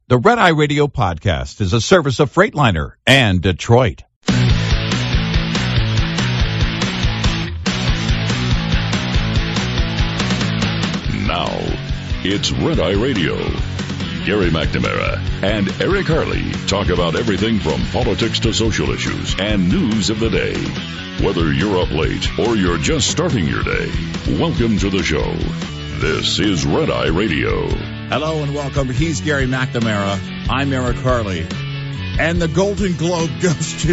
The Red Eye Radio podcast is a service of Freightliner and Detroit. Now, it's Red Eye Radio. Gary McNamara and Eric Harley talk about everything from politics to social issues and news of the day. Whether you're up late or you're just starting your day, welcome to the show. This is Red Eye Radio. Hello and welcome. He's Gary McNamara. I'm Eric Harley. And the Golden Globe goes to...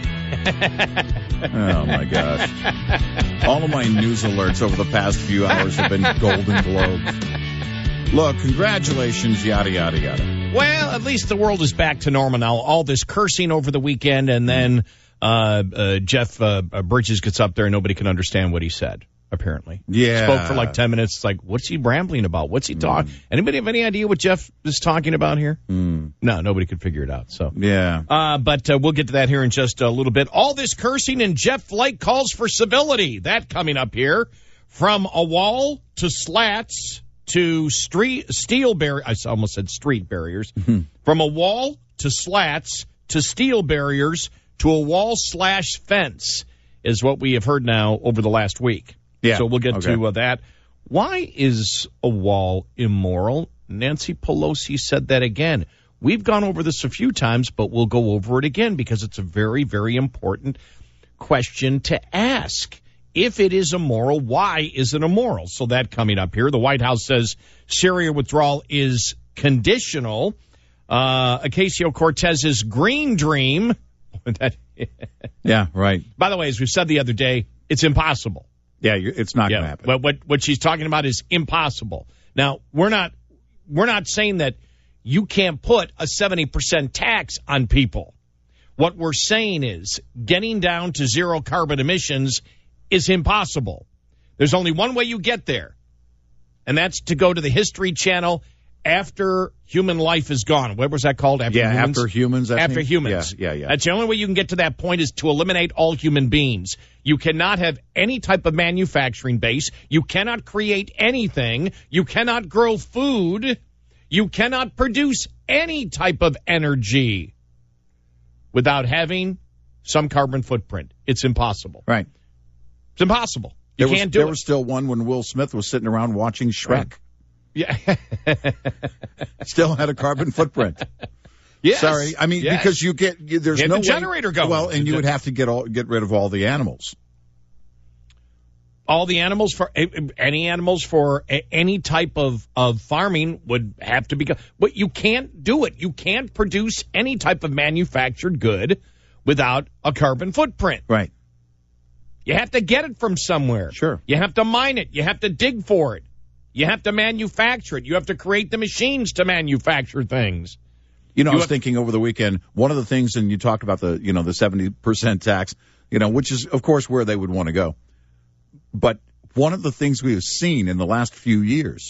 Oh, my gosh. All of my news alerts over the past few hours have been Golden Globes. Look, congratulations, yada, yada, yada. Well, at least the world is back to normal now. All this cursing over the weekend, and then Jeff Bridges gets up there and nobody can understand what he said. Apparently. Yeah. Spoke for like 10 minutes. It's like, what's he rambling about? What's he talking? Anybody have any idea what Jeff is talking about here? No, nobody could figure it out. So yeah. But we'll get to that here in just a little bit. All this cursing and Jeff Flake calls for civility. That coming up here. From a wall to slats to steel barriers. I almost said street barriers. From a wall to slats to steel barriers to a wall/fence is what we have heard now over the last week. Yeah. So we'll get to that. Why is a wall immoral? Nancy Pelosi said that again. We've gone over this a few times, but we'll go over it again because it's a very, very important question to ask. If it is immoral, why is it immoral? So that coming up here. The White House says Syria withdrawal is conditional. Ocasio-Cortez's green dream. Yeah, right. By the way, as we said the other day, it's impossible. Yeah, it's not going to happen. What she's talking about is impossible. Now, we're not saying that you can't put a 70% tax on people. What we're saying is getting down to zero carbon emissions is impossible. There's only one way you get there, and that's to go to the History Channel after human life is gone. What was that called? After humans? After humans. Yeah. That's the only way you can get to that point is to eliminate all human beings. You cannot have any type of manufacturing base. You cannot create anything. You cannot grow food. You cannot produce any type of energy without having some carbon footprint. It's impossible. Right. It's impossible. You can't do it. There was still one when Will Smith was sitting around watching Shrek. Right. Yeah. Still had a carbon footprint. Yes. Sorry. I mean, because there's no the generator going. Well, and you would have to get rid of all the animals. All the animals for any type of farming would have to be, but you can't do it. You can't produce any type of manufactured good without a carbon footprint. Right. You have to get it from somewhere. Sure. You have to mine it. You have to dig for it. You have to manufacture it. You have to create the machines to manufacture things. You know, I was thinking over the weekend, one of the things, and you talked about the 70% tax, which is, of course, where they would want to go. But one of the things we have seen in the last few years,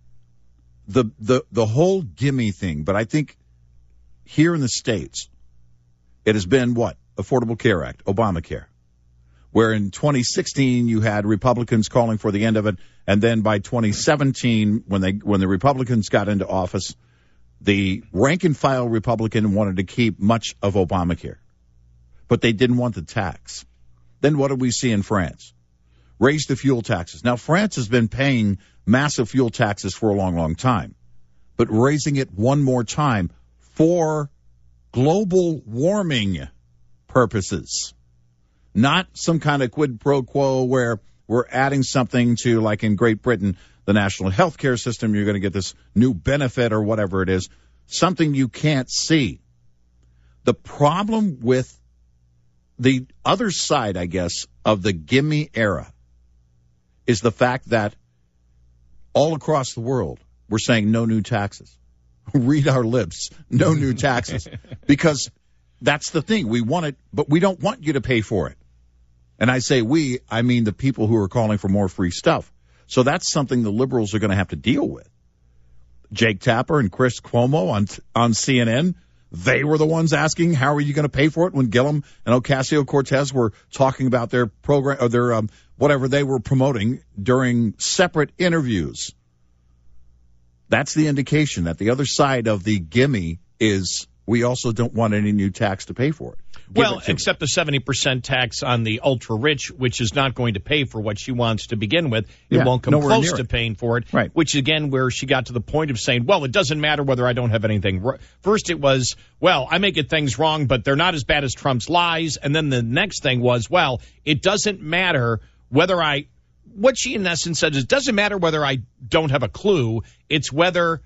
the whole gimme thing, but I think here in the States, it has been what? Affordable Care Act, Obamacare. Where in 2016 you had Republicans calling for the end of it, and then by 2017, when the Republicans got into office, the rank and file Republican wanted to keep much of Obamacare, but they didn't want the tax. Then what did we see in France? Raise the fuel taxes. Now France has been paying massive fuel taxes for a long, long time, but raising it one more time for global warming purposes. Not some kind of quid pro quo where we're adding something to, like in Great Britain, the national health care system, you're going to get this new benefit or whatever it is, something you can't see. The problem with the other side, I guess, of the gimme era is the fact that all across the world, we're saying no new taxes. Read our lips, no new taxes. Because that's the thing. We want it, but we don't want you to pay for it. And I say we, I mean the people who are calling for more free stuff. So that's something the liberals are going to have to deal with. Jake Tapper and Chris Cuomo on CNN, they were the ones asking, how are you going to pay for it, when Gillum and Ocasio-Cortez were talking about their program, or their whatever they were promoting during separate interviews. That's the indication that the other side of the gimme is we also don't want any new tax to pay for it. Well, except the 70% tax on the ultra-rich, which is not going to pay for what she wants to begin with. It won't come close to paying for it, right. Which, again, where she got to the point of saying, well, it doesn't matter whether I don't have anything. First it was, well, I may get things wrong, but they're not as bad as Trump's lies. And then the next thing was, well, it doesn't matter whether what she in essence said is, it doesn't matter whether I don't have a clue. It's whether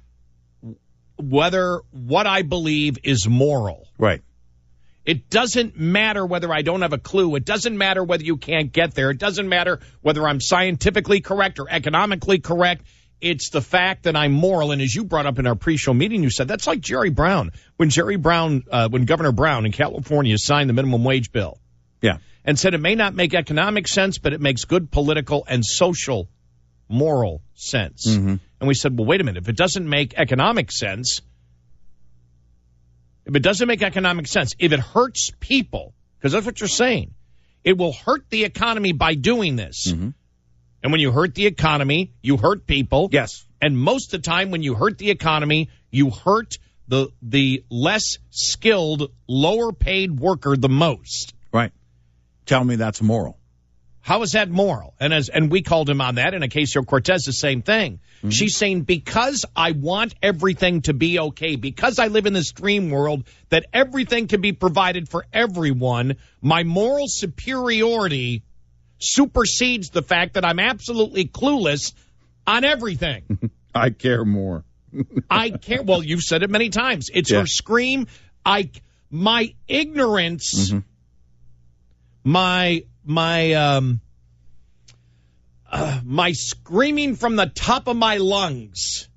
what I believe is moral. Right. It doesn't matter whether I don't have a clue. It doesn't matter whether you can't get there. It doesn't matter whether I'm scientifically correct or economically correct. It's the fact that I'm moral. And as you brought up in our pre-show meeting, you said that's like Jerry Brown. When Governor Brown in California signed the minimum wage bill. Yeah. And said it may not make economic sense, but it makes good political and social moral sense. Mm-hmm. And we said, well, wait a minute. If it doesn't make economic sense, if it hurts people, because that's what you're saying, it will hurt the economy by doing this. Mm-hmm. And when you hurt the economy, you hurt people. Yes. And most of the time when you hurt the economy, you hurt the less skilled, lower paid worker the most. Right. Tell me that's moral. How is that moral? And we called him on that. And Ocasio-Cortez, the same thing. Mm-hmm. She's saying, because I want everything to be okay, because I live in this dream world that everything can be provided for everyone, my moral superiority supersedes the fact that I'm absolutely clueless on everything. I care more. I care. Well, you've said it many times. It's her scream. My ignorance, mm-hmm. my screaming from the top of my lungs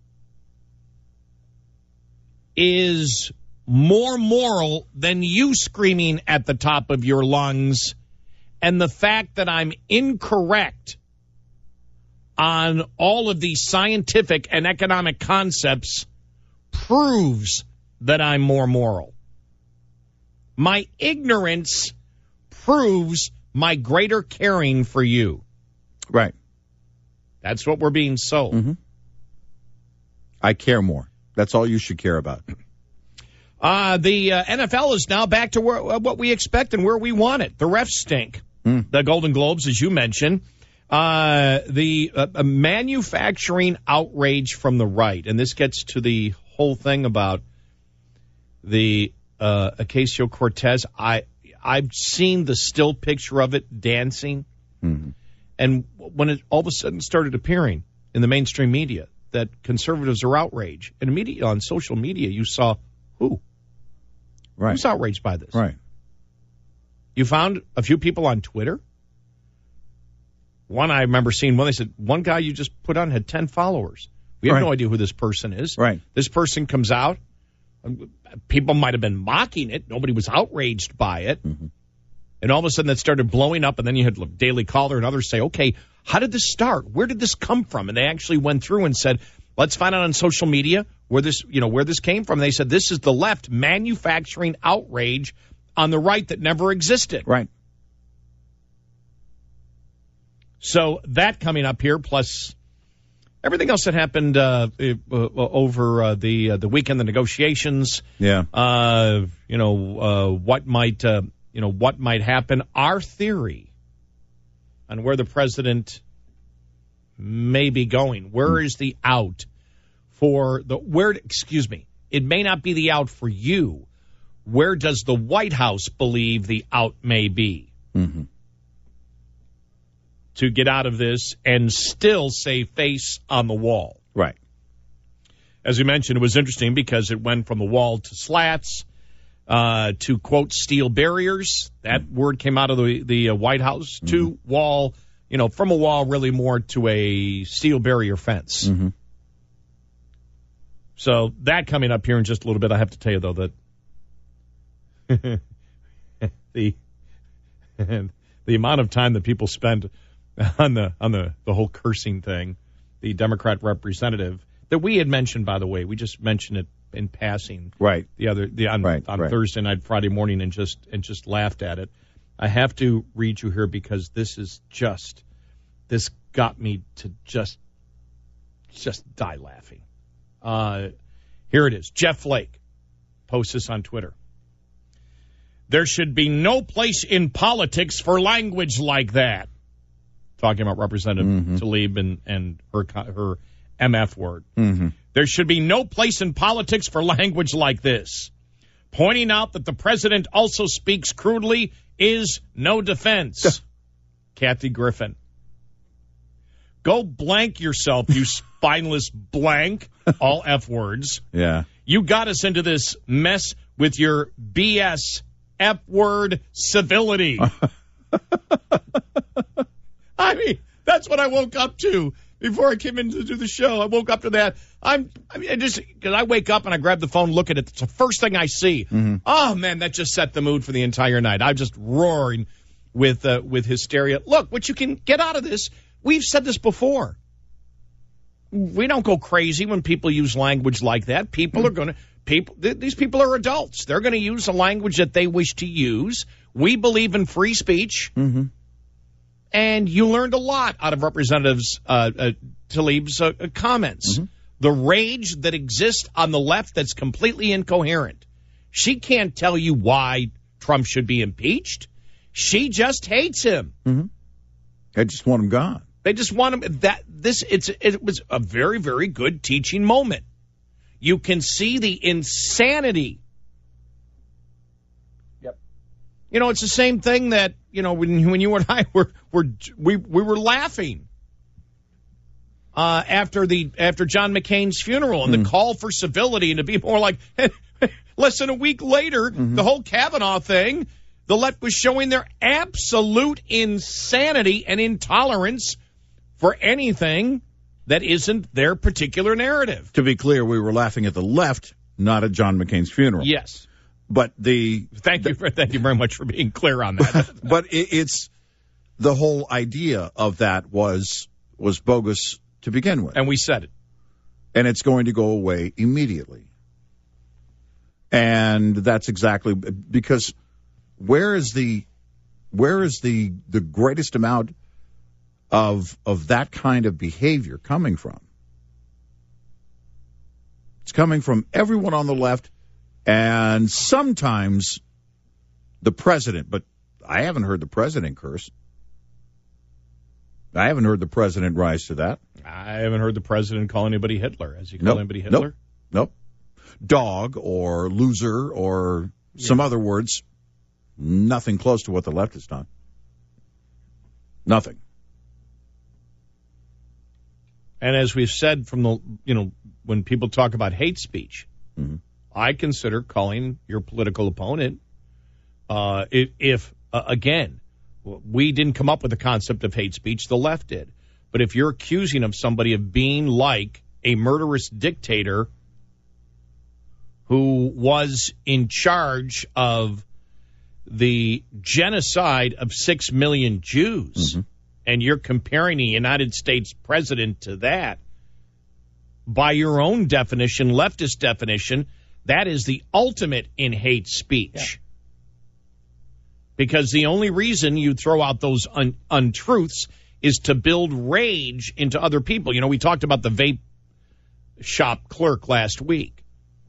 is more moral than you screaming at the top of your lungs. And the fact that I'm incorrect on all of these scientific and economic concepts proves that I'm more moral. My ignorance proves my greater caring for you. Right. That's what we're being sold. Mm-hmm. I care more. That's all you should care about. The NFL is now back to what we expect and where we want it. The refs stink. The Golden Globes, as you mentioned. The manufacturing outrage from the right. And this gets to the whole thing about the Ocasio-Cortez. I've seen the still picture of it dancing. Mm-hmm. And when it all of a sudden started appearing in the mainstream media that conservatives are outraged, and immediately on social media you saw who? Right. Who's outraged by this? Right. You found a few people on Twitter. One I remember seeing, they said, one guy you just put on had 10 followers. We have no idea who this person is. Right. This person comes out. People might have been mocking it. Nobody was outraged by it. Mm-hmm. And all of a sudden that started blowing up, and then you had Daily Caller and others say, okay, how did this start? Where did this come from? And they actually went through and said, let's find out on social media where this came from. And they said, this is the left manufacturing outrage on the right that never existed. Right. So that coming up here, plus everything else that happened over the weekend, the negotiations. Yeah. What might happen. Our theory on where the president may be going. Where is the out for it may not be the out for you. Where does the White House believe the out may be? Mm-hmm. To get out of this and still say face on the wall. Right. As we mentioned, it was interesting because it went from the wall to slats, to, quote, steel barriers. That word came out of the White House. Mm-hmm. To wall, from a wall really more to a steel barrier fence. Mm-hmm. So that coming up here in just a little bit. I have to tell you, though, that the amount of time that people spend on the whole cursing thing, the Democrat representative that we had mentioned, by the way, we just mentioned it in passing, right? On Thursday night, Friday morning, and just laughed at it. I have to read you here because this got me to just die laughing. Here it is. Jeff Flake posts this on Twitter. There should be no place in politics for language like that. Talking about Representative Tlaib and her MF word. There should be no place in politics for language like this. Pointing out that the president also speaks crudely is no defense. Kathy Griffin. Go blank yourself, you spineless blank. All F words. Yeah. You got us into this mess with your BS F-word civility. I mean, that's what I woke up to before I came in to do the show. I woke up to that. Because I wake up and I grab the phone, look at it. It's the first thing I see. Oh, man, that just set the mood for the entire night. I'm just roaring with hysteria. Look, what you can get out of this, we've said this before. We don't go crazy when people use language like that. People are going to... These people are adults. They're going to use the language that they wish to use. We believe in free speech. And you learned a lot out of Representative Tlaib's comments. The rage that exists on the left that's completely incoherent. She can't tell you why Trump should be impeached. She just hates him. I just want him gone. They just want him. It was a very, very good teaching moment. You can see the insanity. Yep. You know, it's the same thing that, you know, when you and I were laughing after John McCain's funeral and the call for civility and to be more like less than a week later, the whole Kavanaugh thing, the left was showing their absolute insanity and intolerance for anything that isn't their particular narrative. To be clear, we were laughing at the left, not at John McCain's funeral. Yes. But thank you very much for being clear on that. But it's the whole idea of that was bogus to begin with. And we said it. And it's going to go away immediately. And that's exactly because where is the greatest amount of that kind of behavior coming from? It's coming from everyone on the left and sometimes the president, but I haven't heard the president curse. I haven't heard the president rise to that. I haven't heard the president call anybody Hitler. Has he called anybody Hitler? Nope. Dog or loser or some other words. Nothing close to what the left has done. Nothing. And as we've said when people talk about hate speech, I consider calling your political opponent, if we didn't come up with the concept of hate speech, the left did. But if you're accusing of somebody of being like a murderous dictator who was in charge of the genocide of 6 million Jews, and you're comparing the United States president to that, by your own definition, leftist definition, that is the ultimate in hate speech. Yeah. Because the only reason you throw out those untruths is to build rage into other people. You know, we talked about the vape shop clerk last week.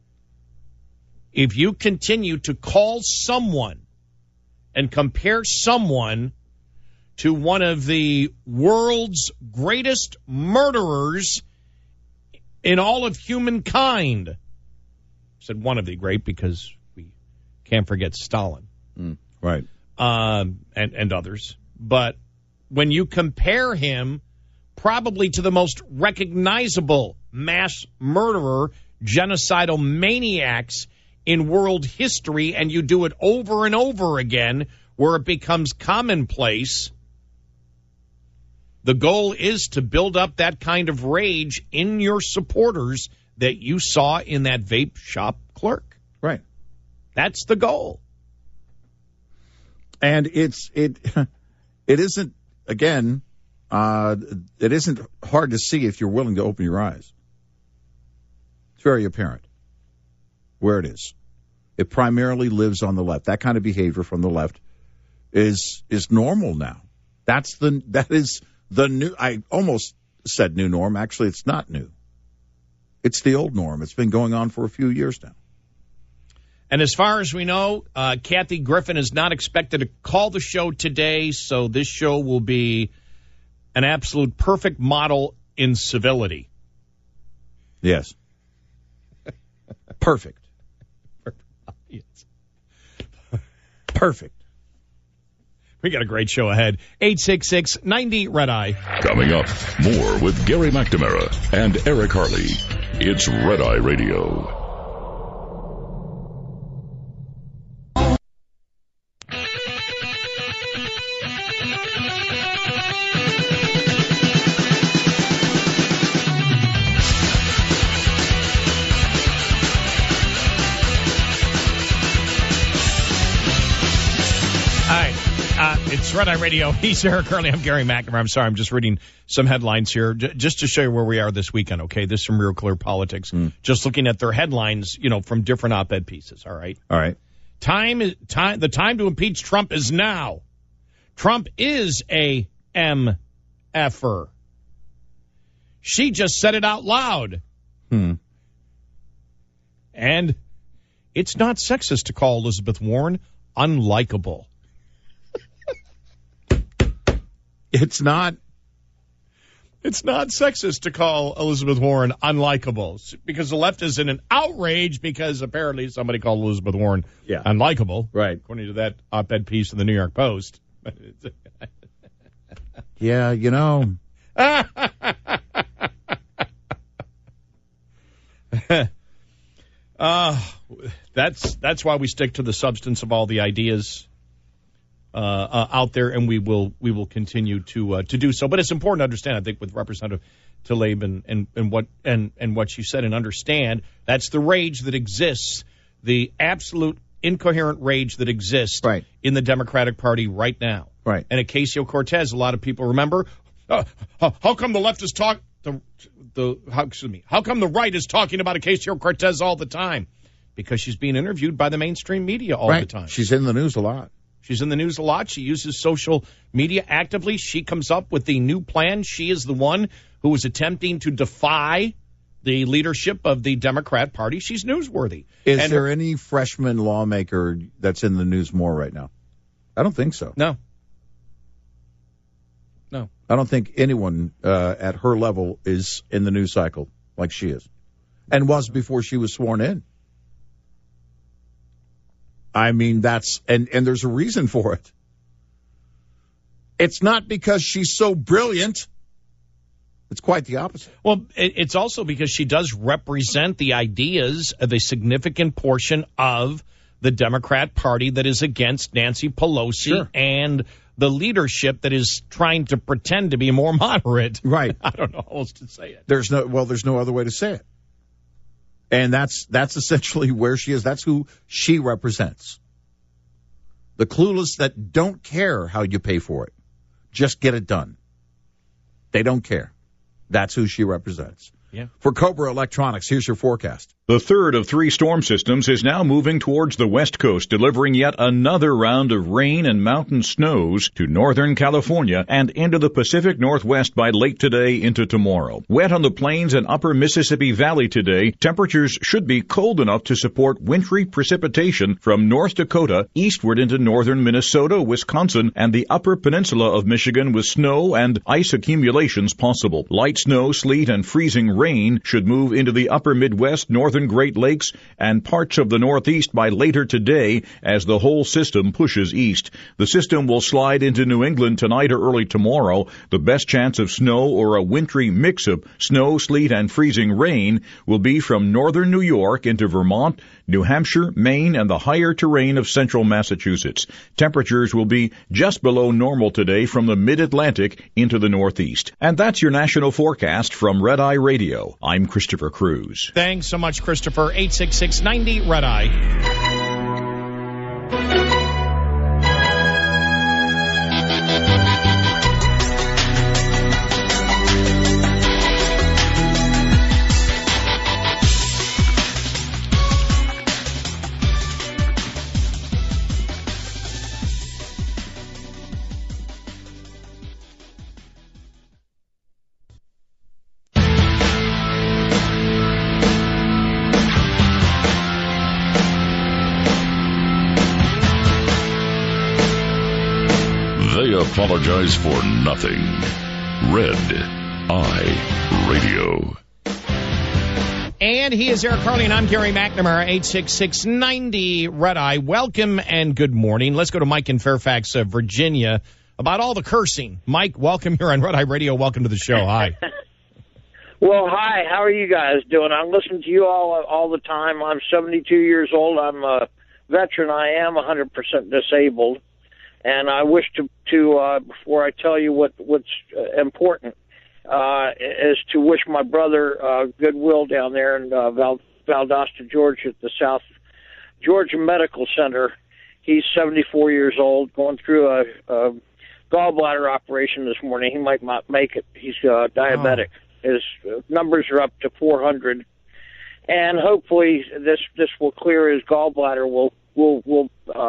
If you continue to call someone and compare someone to one of the world's greatest murderers in all of humankind, I said one of the great because we can't forget Stalin. Right. And others. But when you compare him probably to the most recognizable mass murderer, genocidal maniacs in world history, and you do it over and over again where it becomes commonplace, the goal is to build up that kind of rage in your supporters that you saw in that vape shop clerk. Right. That's the goal. And it isn't, again, it isn't hard to see if you're willing to open your eyes. It's very apparent where it is. It primarily lives on the left. That kind of behavior from the left is normal now. That is the new, I almost said new norm. Actually, it's not new. It's the old norm. It's been going on for a few years now. And as far as we know, Kathy Griffin is not expected to call the show today, so this show will be an absolute perfect model in civility. Yes. Perfect. Yes. Perfect. We got a great show ahead. 866-90-RED-EYE. Coming up, more with Gary McNamara and Eric Harley. It's Red Eye Radio. It's Red Eye Radio. He's Eric Harley. I'm Gary McNamara. I'm sorry, I'm just reading some headlines here just to show you where we are this weekend, okay? This is from Real Clear Politics. Just looking at their headlines, from different op-ed pieces, all right? All right. The time to impeach Trump is now. Trump is a MFer. She just said it out loud. And it's not sexist to call Elizabeth Warren unlikable. It's not. It's not sexist to call Elizabeth Warren unlikable because the left is in an outrage because apparently somebody called Elizabeth Warren unlikable. Right. According to that op-ed piece in the New York Post. Yeah, That's why we stick to the substance of all the ideas out there, and we will continue to do so. But it's important to understand, I think, with Representative Tlaib and what she said, and understand that's the rage that exists, the absolute incoherent rage that exists in the Democratic Party right now. Right. And Ocasio-Cortez, a lot of people remember, how come the left is how come the right is talking about Ocasio-Cortez all the time? Because she's being interviewed by the mainstream media all the time. She's in the news a lot. She's in the news a lot. She uses social media actively. She comes up with the new plan. She is the one who is attempting to defy the leadership of the Democrat Party. She's newsworthy. Is there any freshman lawmaker that's in the news more right now? I don't think so. No. I don't think anyone at her level is in the news cycle like she is and was before she was sworn in. I mean, and there's a reason for it. It's not because she's so brilliant. It's quite the opposite. Well, it's also because she does represent the ideas of a significant portion of the Democrat Party that is against Nancy Pelosi and the leadership that is trying to pretend to be more moderate. Right. I don't know how else to say it. There's no other way to say it. And that's essentially where she is. That's who she represents. The clueless that don't care how you pay for it. Just get it done. They don't care. That's who she represents. Yeah. For Cobra Electronics, here's your forecast. The third of three storm systems is now moving towards the west coast, delivering yet another round of rain and mountain snows to northern California and into the Pacific Northwest by late today into tomorrow. Wet on the plains and upper Mississippi Valley today, temperatures should be cold enough to support wintry precipitation from North Dakota eastward into northern Minnesota, Wisconsin, and the upper peninsula of Michigan with snow and ice accumulations possible. Light snow, sleet, and freezing rain should move into the upper Midwest, northern Great Lakes, and parts of the Northeast by later today as the whole system pushes east. The system will slide into New England tonight or early tomorrow. The best chance of snow or a wintry mix of snow, sleet, and freezing rain will be from northern New York into Vermont, New Hampshire, Maine, and the higher terrain of central Massachusetts. Temperatures will be just below normal today from the mid-Atlantic into the Northeast. And that's your national forecast from Red Eye Radio. I'm Christopher Cruz. Thanks so much, Christopher. 866-90-RED-EYE. apologize for nothing. Red Eye Radio. And he is Eric Carly, and I'm Gary McNamara, 866-90 Red Eye. Welcome and good morning. Let's go to Mike in Fairfax, Virginia, about all the cursing. Mike, welcome here on Red Eye Radio. Welcome to the show. Hi. Well, hi. How are you guys doing? I'm listening to you all the time. I'm 72 years old. I'm a veteran. I am 100% disabled. And I wish to before I tell you what's important, is to wish my brother goodwill down there in Valdosta, Georgia, at the South Georgia Medical Center. He's 74 years old, going through a gallbladder operation this morning. He might not make it. He's diabetic. His numbers are up to 400, and hopefully this will clear his gallbladder. Will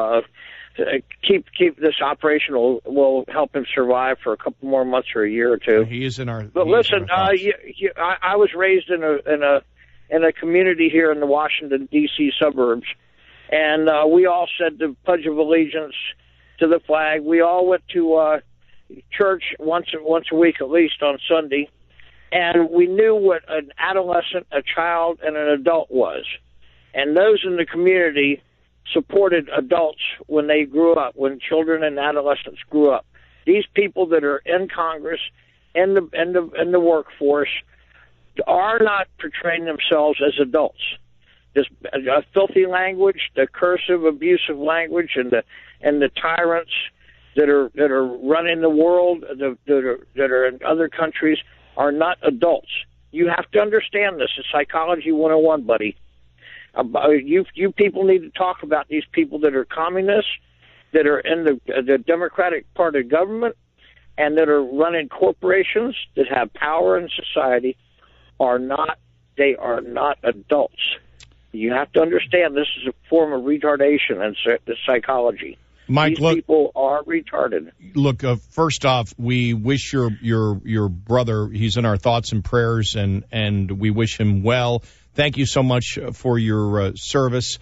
keep this operation will help him survive for a couple more months or a year or two. He is in our. But listen, I was raised in a community here in the Washington D.C. suburbs, and we all said the Pledge of Allegiance to the flag. We all went to church once a week at least on Sunday, and we knew what an adolescent, a child, and an adult was, and those in the community supported adults when they grew up, when children and adolescents grew up. These people that are in Congress, in the workforce, are not portraying themselves as adults. This filthy language, the cursive, abusive language, and the tyrants that are running the world, that are in other countries, are not adults. You have to understand this. It's Psychology 101, buddy. You people need to talk about these people that are communists, that are in the Democratic part of government, and that are running corporations that have power in society. They are not adults. You have to understand this is a form of retardation and psychology. Mike, these people are retarded. Look, first off, we wish your brother. He's in our thoughts and prayers, and we wish him well. Thank you so much for your service.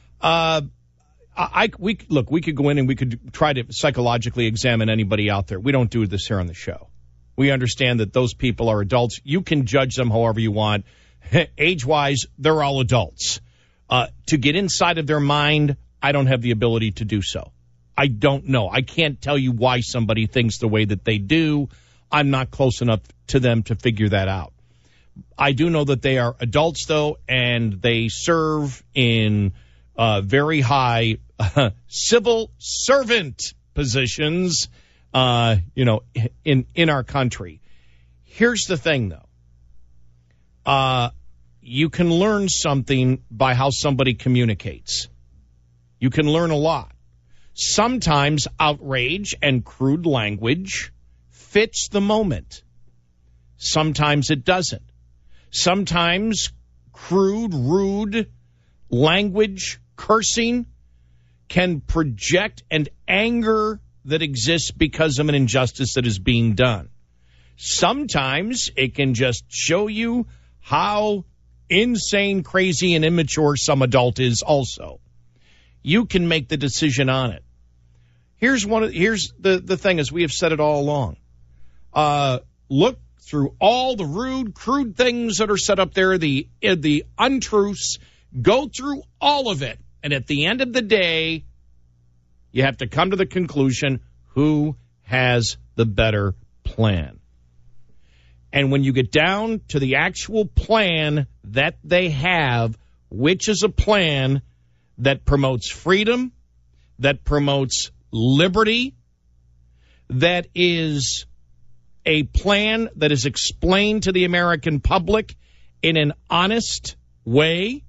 We could go in and we could try to psychologically examine anybody out there. We don't do this here on the show. We understand that those people are adults. You can judge them however you want. Age-wise, they're all adults. To get inside of their mind, I don't have the ability to do so. I don't know. I can't tell you why somebody thinks the way that they do. I'm not close enough to them to figure that out. I do know that they are adults, though, and they serve in very high civil servant positions, in our country. Here's the thing, though. You can learn something by how somebody communicates. You can learn a lot. Sometimes outrage and crude language fits the moment. Sometimes it doesn't. Sometimes crude, rude language, cursing, can project an anger that exists because of an injustice that is being done. Sometimes it can just show you how insane, crazy, and immature some adult is also. You can make the decision on it. Here's the thing, as we have said it all along. Look through all the rude, crude things that are set up there, the untruths, go through all of it. And at the end of the day, you have to come to the conclusion, who has the better plan? And when you get down to the actual plan that they have, which is a plan that promotes freedom, that promotes liberty, that is a plan that is explained to the American public in an honest way,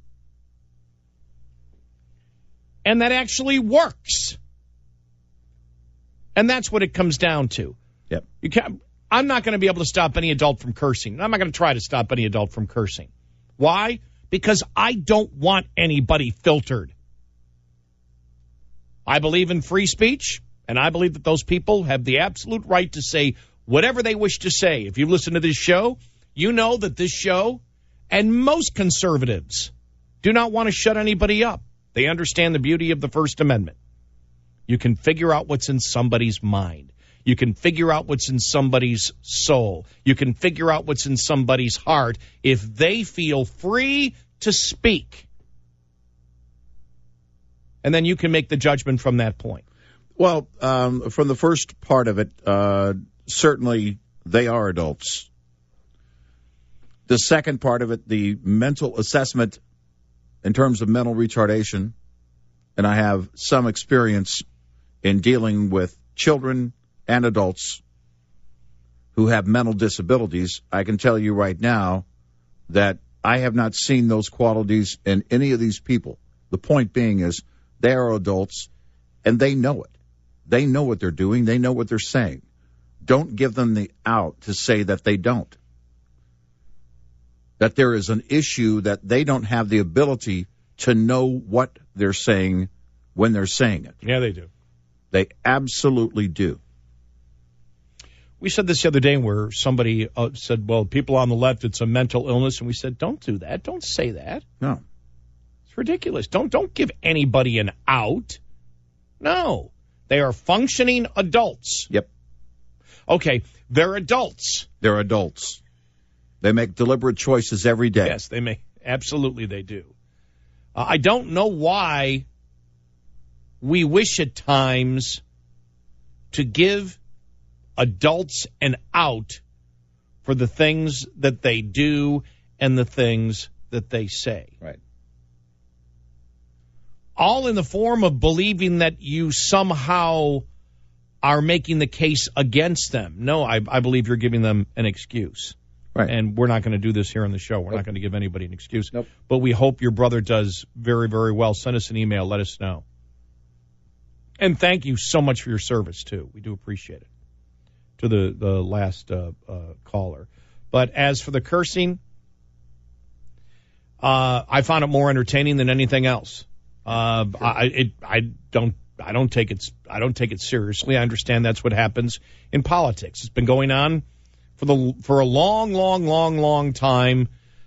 and that actually works. And that's what it comes down to. Yep. I'm not going to be able to stop any adult from cursing. I'm not going to try to stop any adult from cursing. Why? Because I don't want anybody filtered. I believe in free speech, and I believe that those people have the absolute right to say whatever they wish to say. If you listen to this show, you know that this show and most conservatives do not want to shut anybody up. They understand the beauty of the First Amendment. You can figure out what's in somebody's mind. You can figure out what's in somebody's soul. You can figure out what's in somebody's heart if they feel free to speak. And then you can make the judgment from that point. Well, from the first part of it, certainly they are adults. The second part of it, the mental assessment in terms of mental retardation, and I have some experience in dealing with children and adults who have mental disabilities. I can tell you right now that I have not seen those qualities in any of these people. The point being is they are adults, and they know it. They know what they're doing. They know what they're saying. Don't give them the out to say that they don't. That there is an issue that they don't have the ability to know what they're saying when they're saying it. Yeah, they do. They absolutely do. We said this the other day where somebody said, well, people on the left, it's a mental illness. And we said, don't do that. Don't say that. No. It's ridiculous. Don't give anybody an out. No. They are functioning adults. Yep. Okay, they're adults. They're adults. They make deliberate choices every day. Yes, they may. Absolutely, they do. I don't know why we wish at times to give adults an out for the things that they do and the things that they say. Right. All in the form of believing that you somehow are making the case against them. No, I believe you're giving them an excuse. Right. And we're not going to do this here on the show. We're not going to give anybody an excuse. Nope. But we hope your brother does very, very well. Send us an email. Let us know. And thank you so much for your service, too. We do appreciate it. To the last caller. But as for the cursing, I found it more entertaining than anything else. I don't take it seriously. I understand that's what happens in politics. It's been going on for a long time.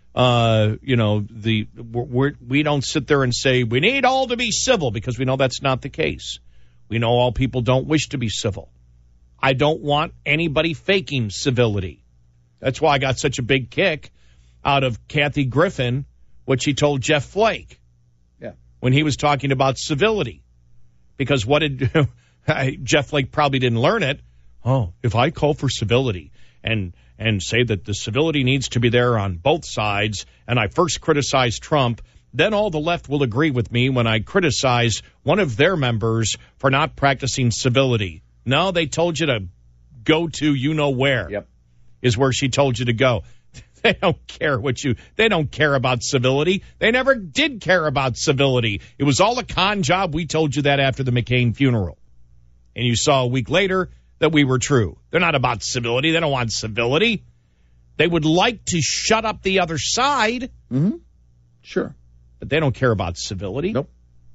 We don't sit there and say we need all to be civil because we know that's not the case. We know all people don't wish to be civil. I don't want anybody faking civility. That's why I got such a big kick out of Kathy Griffin, what she told Jeff Flake. Yeah. When he was talking about civility. Because what did Jeff Flake probably didn't learn it. Oh, if I call for civility and say that the civility needs to be there on both sides, and I first criticize Trump, then all the left will agree with me when I criticize one of their members for not practicing civility. No, they told you to go to you-know-where. Yep. Is where she told you to go. They don't care they don't care about civility. They never did care about civility. It was all a con job. We told you that after the McCain funeral. And you saw a week later that we were true. They're not about civility. They don't want civility. They would like to shut up the other side. Mm-hmm. Sure. But they don't care about civility. Nope.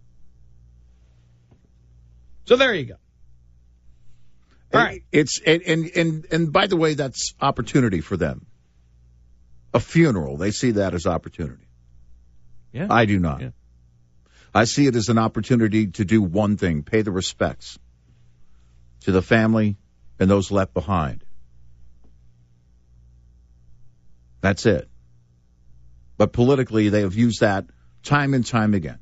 So there you go. All right. It's and by the way, that's opportunity for them. A funeral, they see that as opportunity. Yeah. I do not. Yeah. I see it as an opportunity to do one thing, pay the respects to the family and those left behind. That's it. But politically, they have used that time and time again.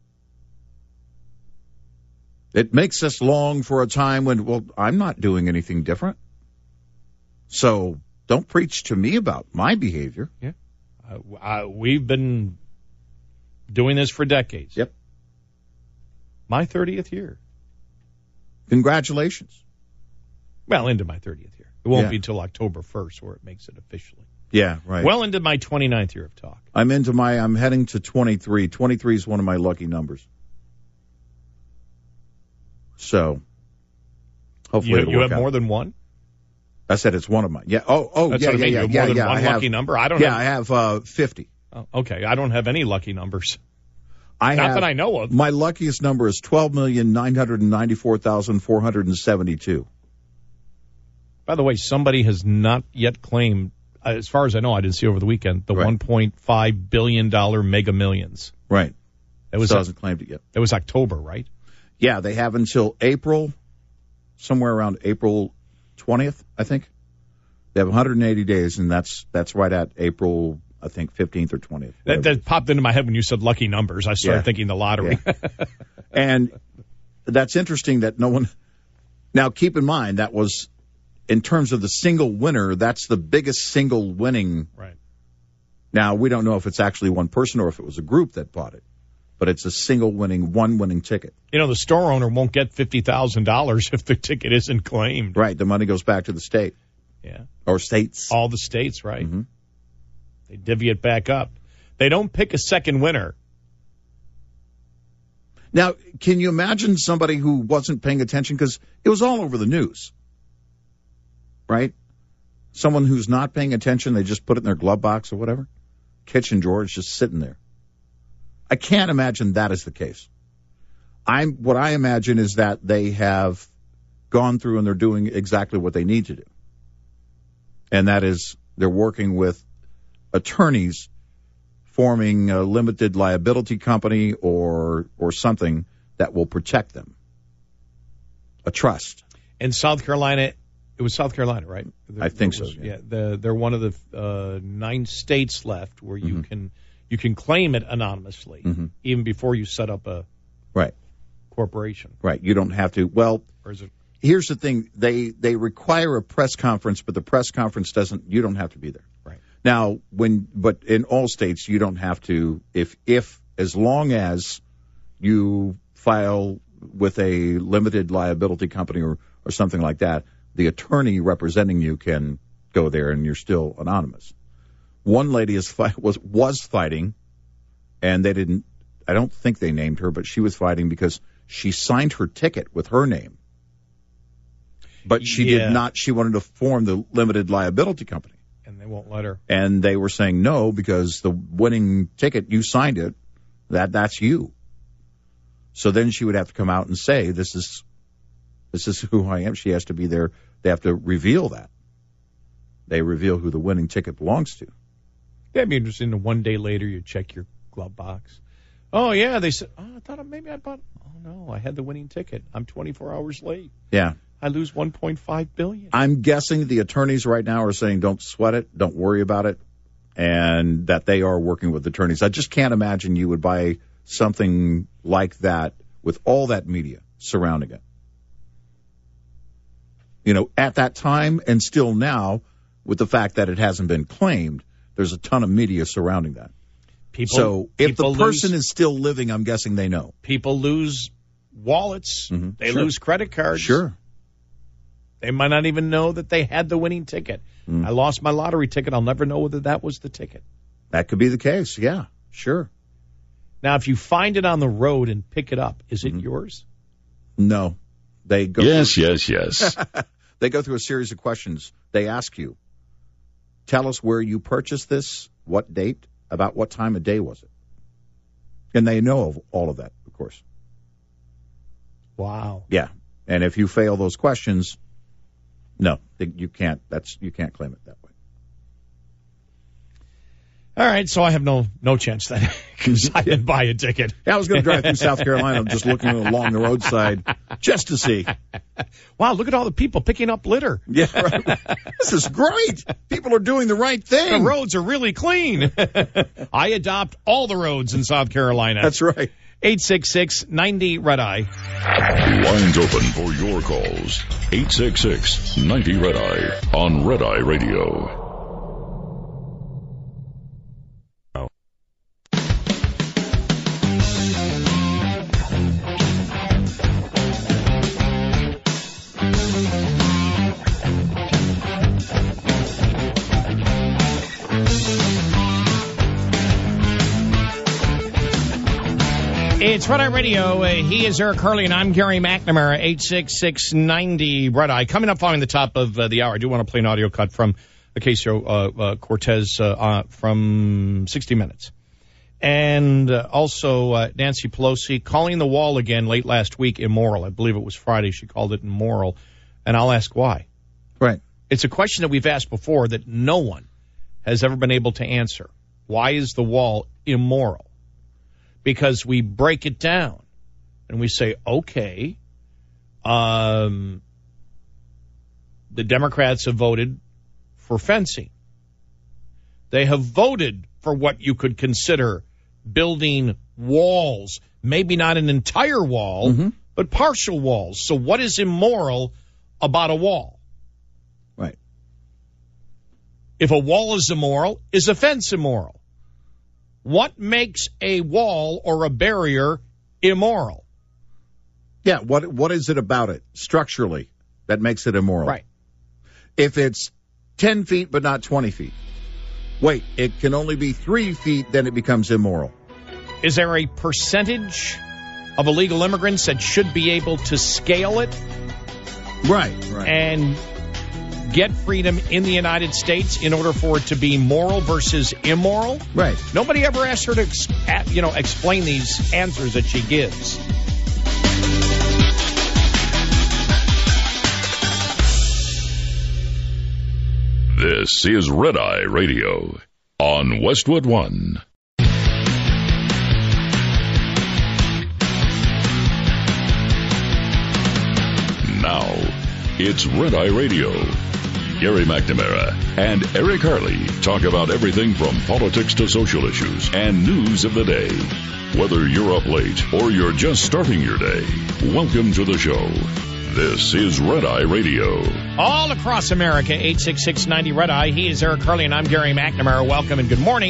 It makes us long for a time when, well, I'm not doing anything different. So don't preach to me about my behavior. Yeah. We've been doing this for decades. Yep. My 30th year. Congratulations. Well, into my 30th year. It won't be until October 1st where it makes it officially. Yeah, right. Well into my 29th year of talk. I'm heading to 23. 23 is one of my lucky numbers. So, hopefully you have more than one? I said it's one of mine. Yeah. Oh, that's yeah, what I mean. yeah, You have yeah, more than yeah. one lucky number? I don't have. I have 50. Oh, okay. I don't have any lucky numbers. Not that I know of. My luckiest number is 12,994,472. By the way, somebody has not yet claimed, as far as I know, I didn't see over the weekend, the $1.5 billion Mega Millions. Right. Still hasn't claimed it yet. It was October, right? Yeah, they have until April, somewhere around April 20th, I think. They have 180 days, and that's right at April, I think, 15th or 20th. That popped into my head when you said lucky numbers. I started thinking the lottery. Yeah. And that's interesting that no one... Now, keep in mind, that was, in terms of the single winner, that's the biggest single winning. Right. Now, we don't know if it's actually one person or if it was a group that bought it, but it's a single winning, one winning ticket. You know, the store owner won't get $50,000 if the ticket isn't claimed. Right. The money goes back to the state. Yeah. Or states. All the states, right. Mm-hmm. They divvy it back up. They don't pick a second winner. Now, can you imagine somebody who wasn't paying attention? Because it was all over the news, right? Someone who's not paying attention, they just put it in their glove box or whatever. Kitchen drawer is just sitting there. I can't imagine that is the case. What I imagine is that they have gone through and they're doing exactly what they need to do. And that is they're working with attorneys forming a limited liability company or something that will protect them. A trust. In South Carolina, it was South Carolina, right? I think so. Yeah. They're one of the 9 states left where you can claim it anonymously, even before you set up a corporation. Right. You don't have to. Well, or is it? Here's the thing. They require a press conference, but the press conference you don't have to be there. Right. Now, but in all states, you don't have to, as long as you file with a limited liability company or something like that, the attorney representing you can go there and you're still anonymous. One lady was fighting, and I don't think they named her, but she was fighting because she signed her ticket with her name. But she did not, she wanted to form the limited liability company. And they won't let her. And they were saying no, because the winning ticket, you signed it, that's you. So then she would have to come out and say, this is who I am. She has to be there. They have to reveal that. They reveal who the winning ticket belongs to. That'd be interesting. And one day later, you check your glove box. Oh, yeah. They said, I thought maybe I bought. Oh, no, I had the winning ticket. I'm 24 hours late. Yeah. I lose $1.5 billion. I'm guessing the attorneys right now are saying, don't sweat it, don't worry about it, and that they are working with attorneys. I just can't imagine you would buy something like that with all that media surrounding it. You know, at that time and still now, with the fact that it hasn't been claimed, there's a ton of media surrounding that. So if the person is still living, I'm guessing they know. People lose wallets. Mm-hmm. They lose credit cards. Sure. They might not even know that they had the winning ticket. I lost my lottery ticket. I'll never know whether that was the ticket. That could be the case. Yeah, sure. Now, if you find it on the road and pick it up, is it yours? No. They go. Yes. They go through a series of questions. They ask you, tell us where you purchased this, what date, about what time of day was it? And they know of all of that, of course. Wow. Yeah. And if you fail those questions, no, you can't. You can't claim it that way. All right, so I have no chance then, because I didn't buy a ticket. Yeah, I was going to drive through South Carolina, just looking along the roadside, just to see. Wow, look at all the people picking up litter. Yeah, right. This is great. People are doing the right thing. The roads are really clean. I adopt all the roads in South Carolina. That's right. 866-90-RED-EYE. Lines open for your calls. 866-90-RED-EYE on Red Eye Radio. It's Red Eye Radio. He is Eric Hurley, and I'm Gary McNamara. 866-90 Red Eye. Coming up following the top of the hour, I do want to play an audio cut from Ocasio-Cortez from 60 Minutes. And also Nancy Pelosi calling the wall again late last week immoral. I believe it was Friday. She called it immoral. And I'll ask why. Right. It's a question that we've asked before that no one has ever been able to answer. Why is the wall immoral? Because we break it down and we say, okay, the the Democrats have voted for fencing. They have voted for what you could consider building walls, maybe not an entire wall, but partial walls. So what is immoral about a wall? Right. If a wall is immoral, is a fence immoral? What makes a wall or a barrier immoral? Yeah, what is it about it structurally that makes it immoral? Right. If it's 10 feet but not 20 feet. Wait, it can only be 3 feet, then it becomes immoral. Is there a percentage of illegal immigrants that should be able to scale it Right. and get freedom in the United States in order for it to be moral versus immoral? Right. Nobody ever asked her to explain these answers that she gives. This is Red Eye Radio on Westwood One. Now, it's Red Eye Radio. Gary McNamara and Eric Harley talk about everything from politics to social issues and news of the day. Whether you're up late or you're just starting your day, welcome to the show. This is Red Eye Radio. All across America, 866-90 Red Eye. He is Eric Harley, and I'm Gary McNamara. Welcome and good morning.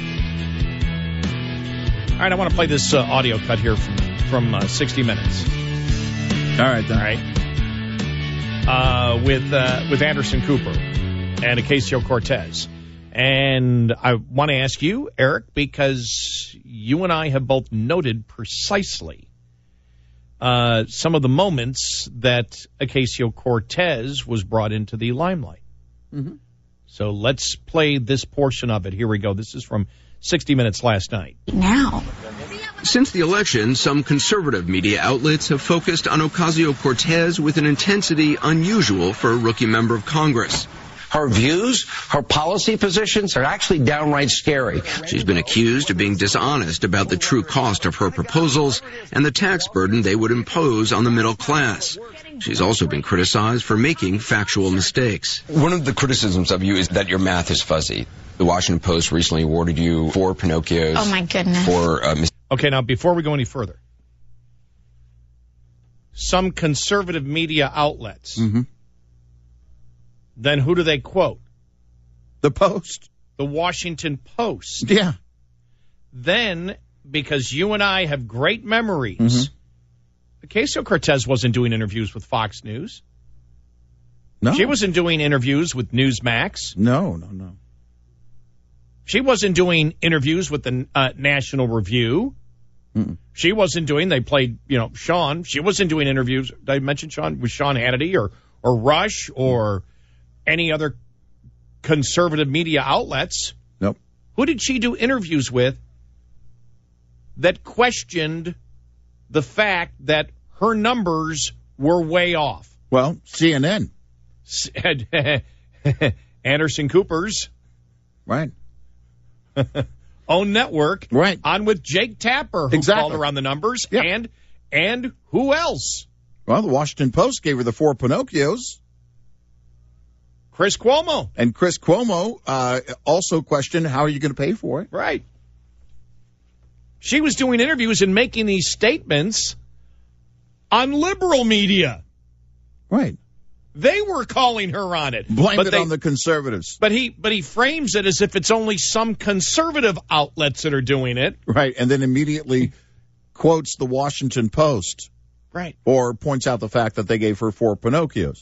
All right, I want to play this audio cut here from 60 Minutes. All right. All right. With Anderson Cooper and Ocasio-Cortez. And I want to ask you, Eric, because you and I have both noted precisely some of the moments that Ocasio-Cortez was brought into the limelight. So let's play this portion of it. Here we go. This is from 60 Minutes last night. Now. Since the election, some conservative media outlets have focused on Ocasio-Cortez with an intensity unusual for a rookie member of Congress. Her views, her policy positions are actually downright scary. She's been accused of being dishonest about the true cost of her proposals and the tax burden they would impose on the middle class. She's also been criticized for making factual mistakes. One of the criticisms of you is that your math is fuzzy. The Washington Post recently awarded you 4 Pinocchios. Oh, my goodness. For Okay, now before we go any further, some conservative media outlets, then who do they quote? The Post. The Washington Post. Yeah. Then, because you and I have great memories, Ocasio-Cortez wasn't doing interviews with Fox News. No. She wasn't doing interviews with Newsmax. No. She wasn't doing interviews with the National Review. She wasn't doing, they played, Sean. She wasn't doing interviews. Did I mention Sean? With Sean Hannity or Rush or any other conservative media outlets. Nope. Who did she do interviews with that questioned the fact that her numbers were way off? Well, CNN. Anderson Cooper's Right. own network. Right. On with Jake Tapper, who called her on the numbers. Yeah. And who else? Well, the Washington Post gave her the 4 Pinocchios. Chris Cuomo. And Chris Cuomo also questioned, how are you going to pay for it? Right. She was doing interviews and making these statements on liberal media. Right. They were calling her on it. Blame it on the conservatives. But he frames it as if it's only some conservative outlets that are doing it. Right. And then immediately quotes the Washington Post. Right. Or points out the fact that they gave her 4 Pinocchios.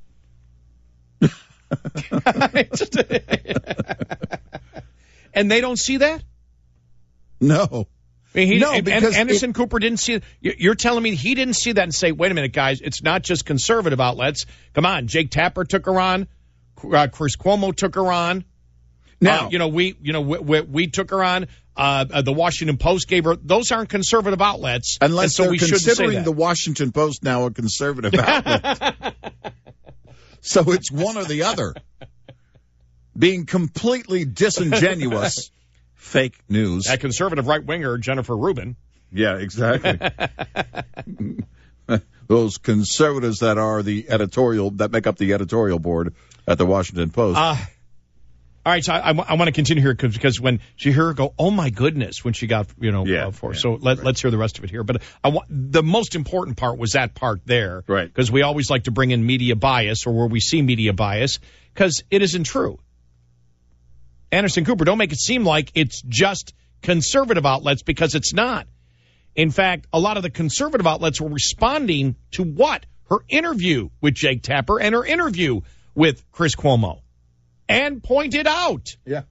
And they don't see that? No. I mean, because Anderson Cooper didn't see it. You're telling me he didn't see that and say, wait a minute, guys, it's not just conservative outlets. Come on, Jake Tapper took her on. Chris Cuomo took her on. Now, we took her on. The Washington Post gave her. Those aren't conservative outlets. Unless so they're we considering the Washington Post now a conservative outlet. So it's one or the other. Being completely disingenuous. Fake news. That conservative right-winger, Jennifer Rubin. Yeah, exactly. those conservatives that are that make up the editorial board at the Washington Post. All right, so I want to continue here because when she heard her go, oh my goodness, when she got So let's hear the rest of it here. But the most important part was that part there, right? Because we always like to bring in media bias or where we see media bias because it isn't true. Anderson Cooper, don't make it seem like it's just conservative outlets because it's not. In fact, a lot of the conservative outlets were responding to what? Her interview with Jake Tapper and her interview with Chris Cuomo. And pointed out. Yeah.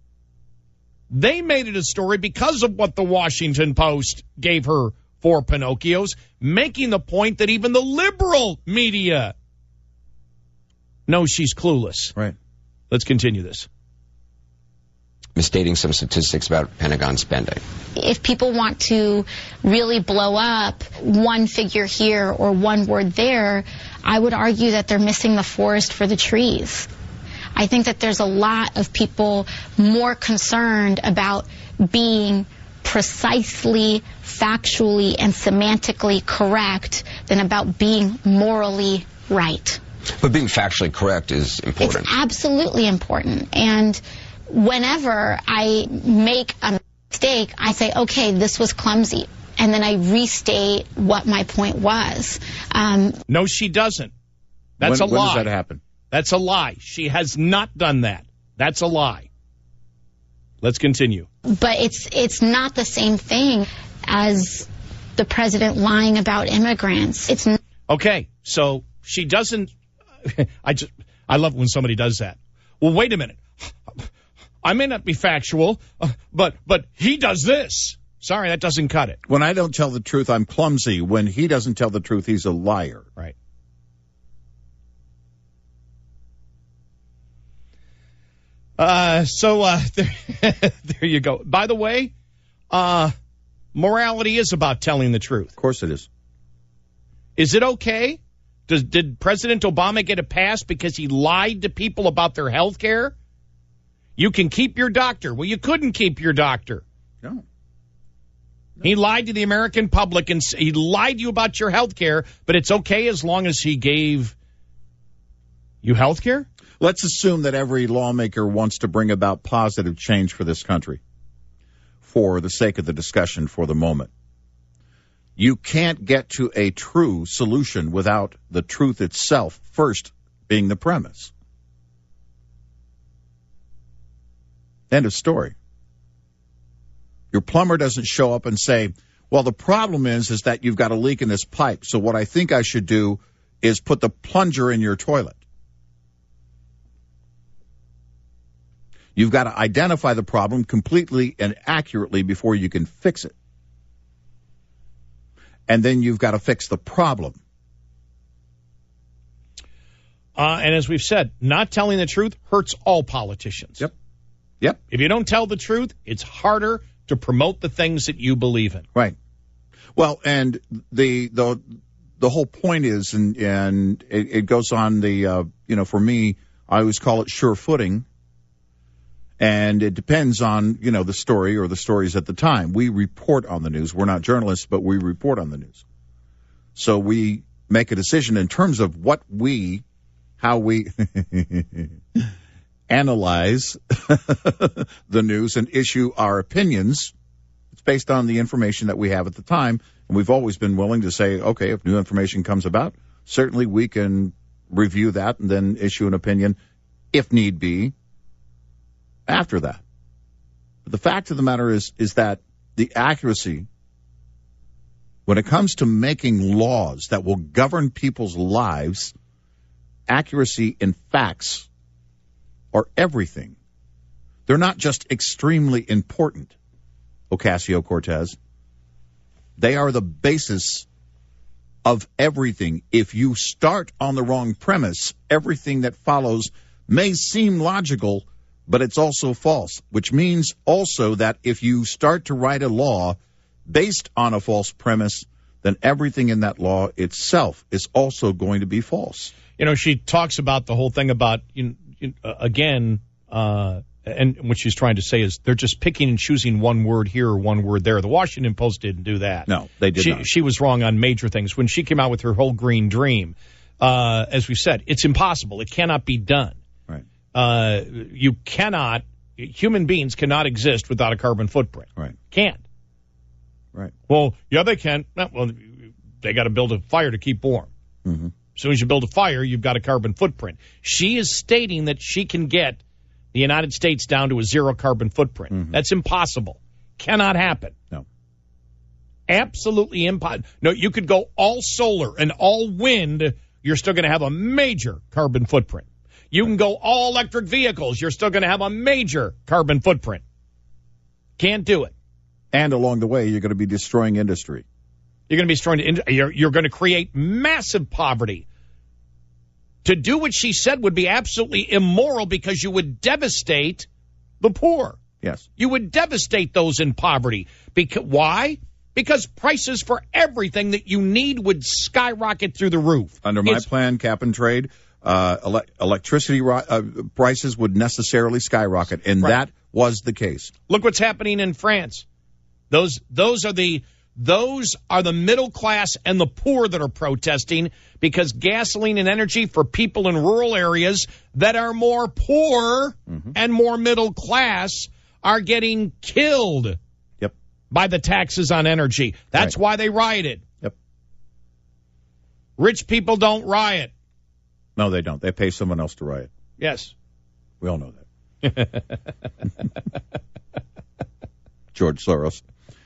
They made it a story because of what the Washington Post gave her for Pinocchios, making the point that even the liberal media knows she's clueless. Right. Let's continue this. Misstating some statistics about Pentagon spending. If people want to really blow up one figure here or one word there, I would argue that they're missing the forest for the trees. I think that there's a lot of people more concerned about being precisely, factually, and semantically correct than about being morally right. But being factually correct is important. It's absolutely important. And whenever I make a mistake, I say, okay, this was clumsy. And then I restate what my point was. No, she doesn't. That's a lie. When does that happen? That's a lie. She has not done that. That's a lie. Let's continue. But it's not the same thing as the president lying about immigrants. It's okay. So she doesn't. I love when somebody does that. Well, wait a minute. I may not be factual, but he does this. Sorry, that doesn't cut it. When I don't tell the truth, I'm clumsy. When he doesn't tell the truth, he's a liar. Right. There you go. By the way, morality is about telling the truth. Of course it is. Is it okay? Did President Obama get a pass because he lied to people about their health care? You can keep your doctor. Well, you couldn't keep your doctor. No. He lied to the American public and he lied to you about your health care, but it's okay as long as he gave you health care? Let's assume that every lawmaker wants to bring about positive change for this country for the sake of the discussion for the moment. You can't get to a true solution without the truth itself first being the premise. End of story. Your plumber doesn't show up and say, well, the problem is that you've got a leak in this pipe, so what I think I should do is put the plunger in your toilet. You've got to identify the problem completely and accurately before you can fix it. And then you've got to fix the problem. And as we've said, not telling the truth hurts all politicians. Yep. If you don't tell the truth, it's harder to promote the things that you believe in. Right. Well, and the whole point is, and it goes on for me, I always call it sure footing. And it depends on, the story or the stories at the time. We report on the news. We're not journalists, but we report on the news. So we make a decision in terms of how we analyze the news and issue our opinions. It's based on the information that we have at the time. And we've always been willing to say, okay, if new information comes about, certainly we can review that and then issue an opinion if need be. After that. But the fact of the matter is that the accuracy, when it comes to making laws that will govern people's lives, accuracy in facts are everything. They're not just extremely important, Ocasio-Cortez. They are the basis of everything. If you start on the wrong premise, everything that follows may seem logical, but it's also false, which means also that if you start to write a law based on a false premise, then everything in that law itself is also going to be false. She talks about the whole thing about, and what she's trying to say is they're just picking and choosing one word here or one word there. The Washington Post didn't do that. No, they did not. She was wrong on major things. When she came out with her whole green dream, as we said, it's impossible. It cannot be done. Right. Human beings cannot exist without a carbon footprint. Right. Can't. Right. Well, yeah, they can. Well, they got to build a fire to keep warm. Mm-hmm. As soon as you build a fire, you've got a carbon footprint. She is stating that she can get the United States down to a zero carbon footprint. Mm-hmm. That's impossible. Cannot happen. No. Absolutely impossible. No, you could go all solar and all wind. You're still going to have a major carbon footprint. You can go all electric vehicles. You're still going to have a major carbon footprint. Can't do it. And along the way, you're going to be destroying industry. You're going to be destroying. You're going to create massive poverty. To do what she said would be absolutely immoral because you would devastate the poor. Yes. You would devastate those in poverty. Why? Because prices for everything that you need would skyrocket through the roof. Under my plan, cap and trade, electricity prices would necessarily skyrocket, and right. that was the case. Look what's happening in France. Those are the middle class and the poor that are protesting because gasoline and energy for people in rural areas that are more poor and more middle class are getting killed by the taxes on energy. That's why they rioted. Yep. Rich people don't riot. No, they don't. They pay someone else to riot. Yes. We all know that. George Soros.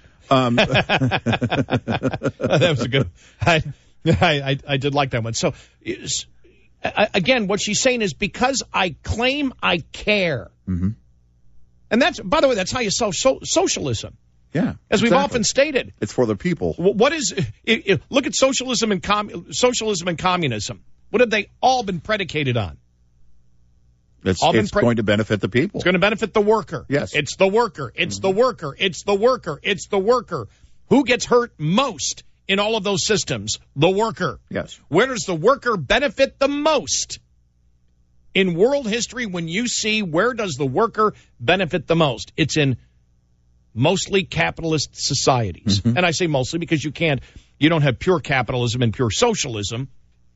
That was a good. I did like that one. So, again, what she's saying is because I claim I care, and that's, by the way, that's how you sell socialism. Yeah, as we've often stated, it's for the people. What is? Look at socialism and communism. What have they all been predicated on? It's going to benefit the people. It's going to benefit the worker. Yes. It's the worker. It's the worker. It's the worker. It's the worker. Who gets hurt most in all of those systems? The worker. Yes. Where does the worker benefit the most? In world history, when you see where does the worker benefit the most, it's in mostly capitalist societies. And I say mostly because you don't have pure capitalism and pure socialism.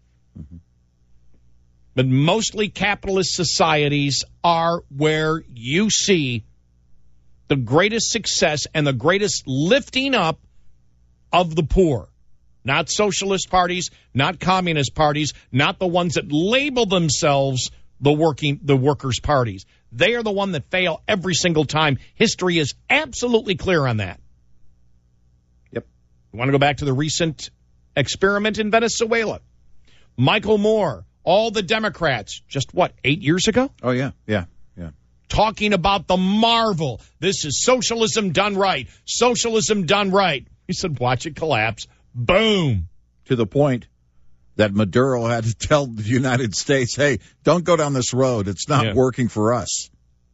But mostly capitalist societies are where you see the greatest success and the greatest lifting up of the poor. Not socialist parties, not communist parties, not the ones that label themselves the workers' parties. They are the one that fail every single time. History is absolutely clear on that. Yep. You want to go back to the recent experiment in Venezuela? Michael Moore, all the Democrats, just 8 years ago? Oh, yeah. Talking about the marvel. This is socialism done right. Socialism done right. He said, watch it collapse. Boom. To the point that Maduro had to tell the United States, hey, don't go down this road. It's not working for us.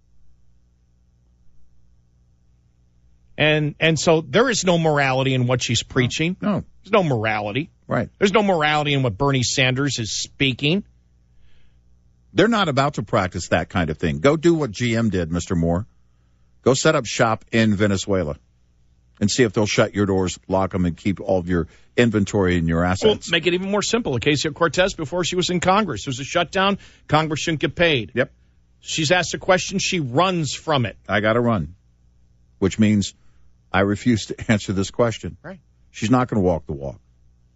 And so there is no morality in what she's preaching. No. There's no morality. Right. There's no morality in what Bernie Sanders is speaking. They're not about to practice that kind of thing. Go do what GM did, Mr. Moore. Go set up shop in Venezuela and see if they'll shut your doors, lock them, and keep all of your inventory and your assets. Well, make it even more simple. Ocasio-Cortez, before she was in Congress, there was a shutdown. Congress shouldn't get paid. Yep. She's asked a question. She runs from it. I got to run, which means I refuse to answer this question. Right. She's not going to walk the walk.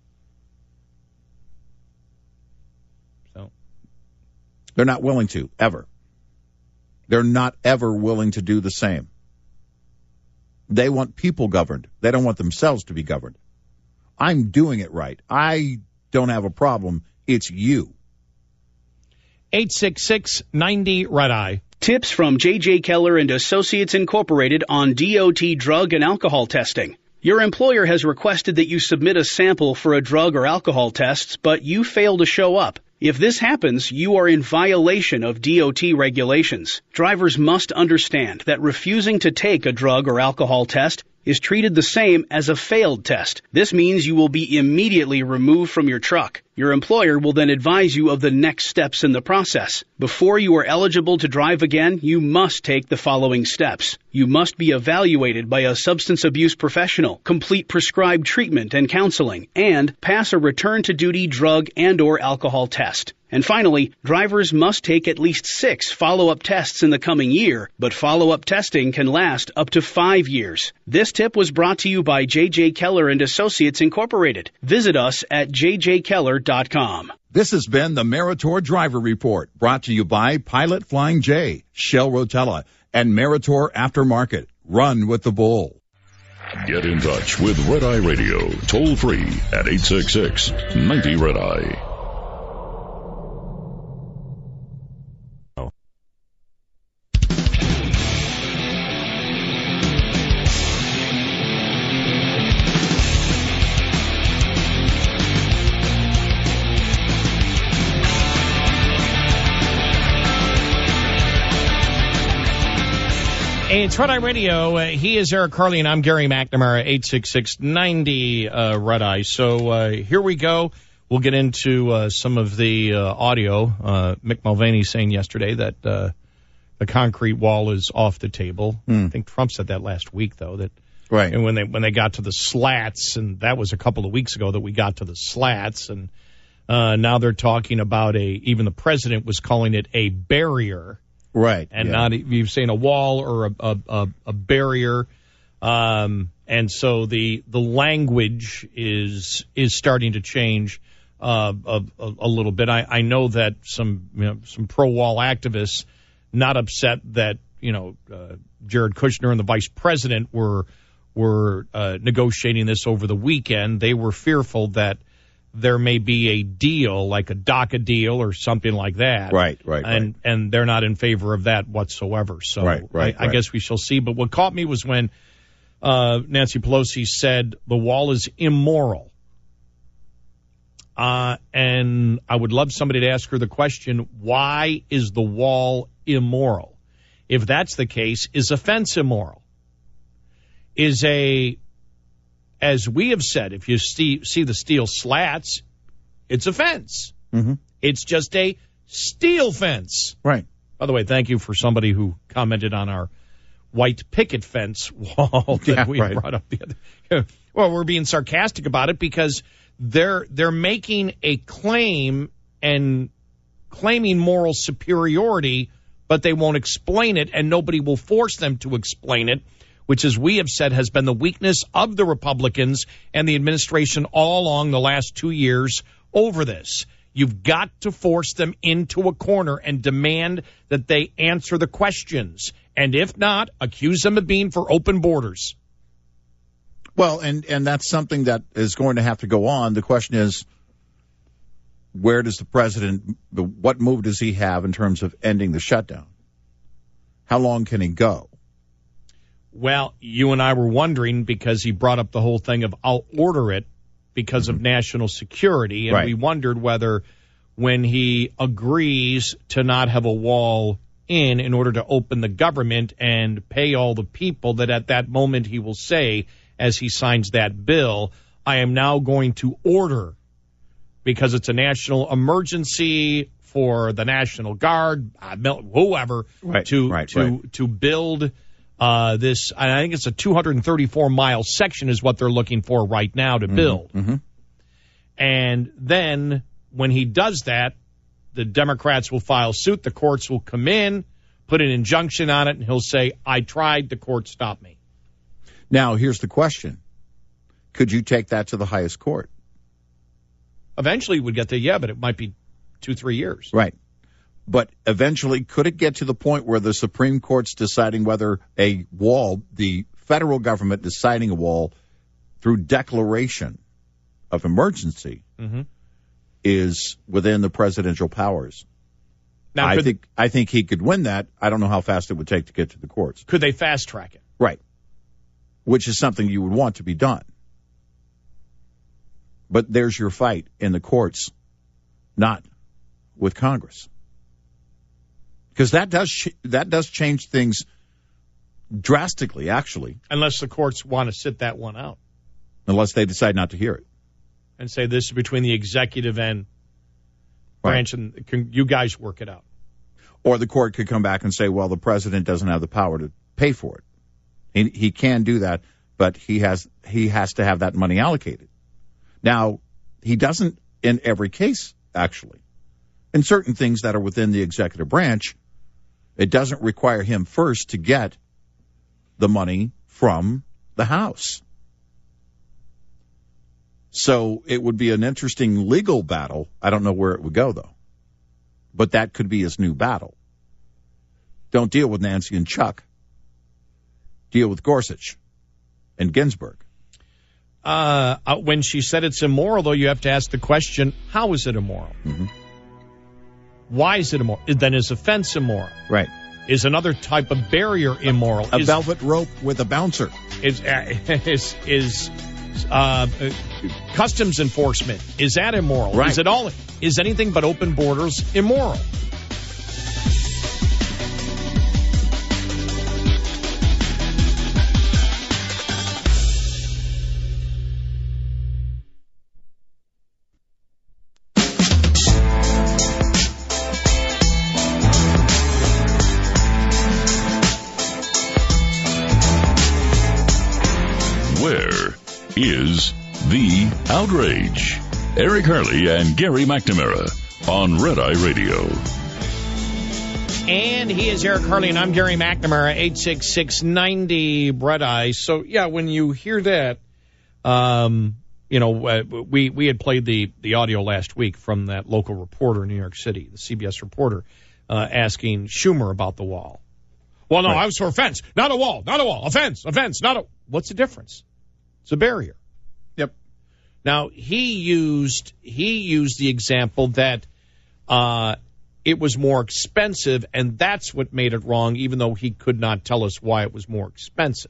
So they're not willing to, ever. They're not ever willing to do the same. They want people governed. They don't want themselves to be governed. I'm doing it right. I don't have a problem. It's you. 866-90-RED-EYE. Tips from J.J. Keller and Associates Incorporated on DOT drug and alcohol testing. Your employer has requested that you submit a sample for a drug or alcohol test, but you fail to show up. If this happens, you are in violation of DOT regulations. Drivers must understand that refusing to take a drug or alcohol test is treated the same as a failed test. This means you will be immediately removed from your truck. Your employer will then advise you of the next steps in the process. Before you are eligible to drive again, you must take the following steps. You must be evaluated by a substance abuse professional, complete prescribed treatment and counseling, and pass a return-to-duty drug and/or alcohol test. And finally, drivers must take at least 6 follow-up tests in the coming year, but follow-up testing can last up to 5 years. This tip was brought to you by J.J. Keller and Associates Incorporated. Visit us at jjkeller.com. This has been the Meritor Driver Report, brought to you by Pilot Flying J, Shell Rotella, and Meritor Aftermarket. Run with the bull. Get in touch with Red Eye Radio, toll free at 866-90-RED-EYE. It's Red Eye Radio. He is Eric Carly, and I'm Gary McNamara, 866-90 Red Eye. So here we go. We'll get into some of the audio. Mick Mulvaney saying yesterday that the concrete wall is off the table. I think Trump said that last week, though. That right. And when they got to the slats, and that was a couple of weeks ago that we got to the slats, and now they're talking about even the president was calling it a barrier. Right. And not you've seen a wall or a barrier. And so the language is starting to change a little bit. I know that some pro-wall activists not upset that Jared Kushner and the vice president were negotiating this over the weekend. They were fearful that there may be a deal, like a DACA deal or something like that. Right. And they're not in favor of that whatsoever. So I guess we shall see. But what caught me was when Nancy Pelosi said the wall is immoral. And I would love somebody to ask her the question, why is the wall immoral? If that's the case, is a fence immoral? As we have said, if you see the steel slats, it's a fence. Mm-hmm. It's just a steel fence. Right. By the way, thank you for somebody who commented on our white picket fence wall that we brought up the other. Well, we're being sarcastic about it because they're making a claim and claiming moral superiority, but they won't explain it, and nobody will force them to explain it, which, as we have said, has been the weakness of the Republicans and the administration all along the last 2 years over this. You've got to force them into a corner and demand that they answer the questions. And if not, accuse them of being for open borders. Well, and that's something that is going to have to go on. The question is, where does the president, what move does he have in terms of ending the shutdown? How long can he go? Well, you and I were wondering because he brought up the whole thing of I'll order it because of national security. And we wondered whether when he agrees to not have a wall in order to open the government and pay all the people, that at that moment he will say, as he signs that bill, I am now going to order, because it's a national emergency for the National Guard, whoever, to build this. I think it's a 234-mile section is what they're looking for right now to build. Mm-hmm. And then when he does that, the Democrats will file suit. The courts will come in, put an injunction on it, and he'll say, I tried, the court stopped me. Now, here's the question. Could you take that to the highest court? Eventually, we'd get there, but it might be 2-3 years. Right. But eventually, could it get to the point where the Supreme Court's deciding whether a wall, the federal government deciding a wall through declaration of emergency, is within the presidential powers? Now, I think he could win that. I don't know how fast it would take to get to the courts. Could they fast track it? Right. Which is something you would want to be done. But there's your fight in the courts, not with Congress. Because that does change things drastically, actually. Unless the courts want to sit that one out. Unless they decide not to hear it. And say this is between the executive and branch, and you guys work it out. Or the court could come back and say, well, the president doesn't have the power to pay for it. He can do that, but he has to have that money allocated. Now, he doesn't in every case, actually. In certain things that are within the executive branch, it doesn't require him first to get the money from the House. So it would be an interesting legal battle. I don't know where it would go, though. But that could be his new battle. Don't deal with Nancy and Chuck. Deal with Gorsuch and Ginsburg. When she said it's immoral, though, you have to ask the question, how is it immoral? Mm-hmm. Why is it immoral? Then is offense immoral? Right. Is another type of barrier immoral? A velvet rope with a bouncer. Is customs enforcement, is that immoral? Right. Is anything but open borders immoral? Where is the outrage? Eric Harley and Gary McNamara on Red Eye Radio. And he is Eric Harley, and I'm Gary McNamara, 866-90 Red Eye. So, yeah, when you hear that, we had played the audio last week from that local reporter in New York City, the CBS reporter, asking Schumer about the wall. Well, no, right. I was for a fence, not a wall, not a wall. A fence, not a... What's the difference? It's a barrier. Yep. Now, he used the example that it was more expensive, and that's what made it wrong, even though he could not tell us why it was more expensive.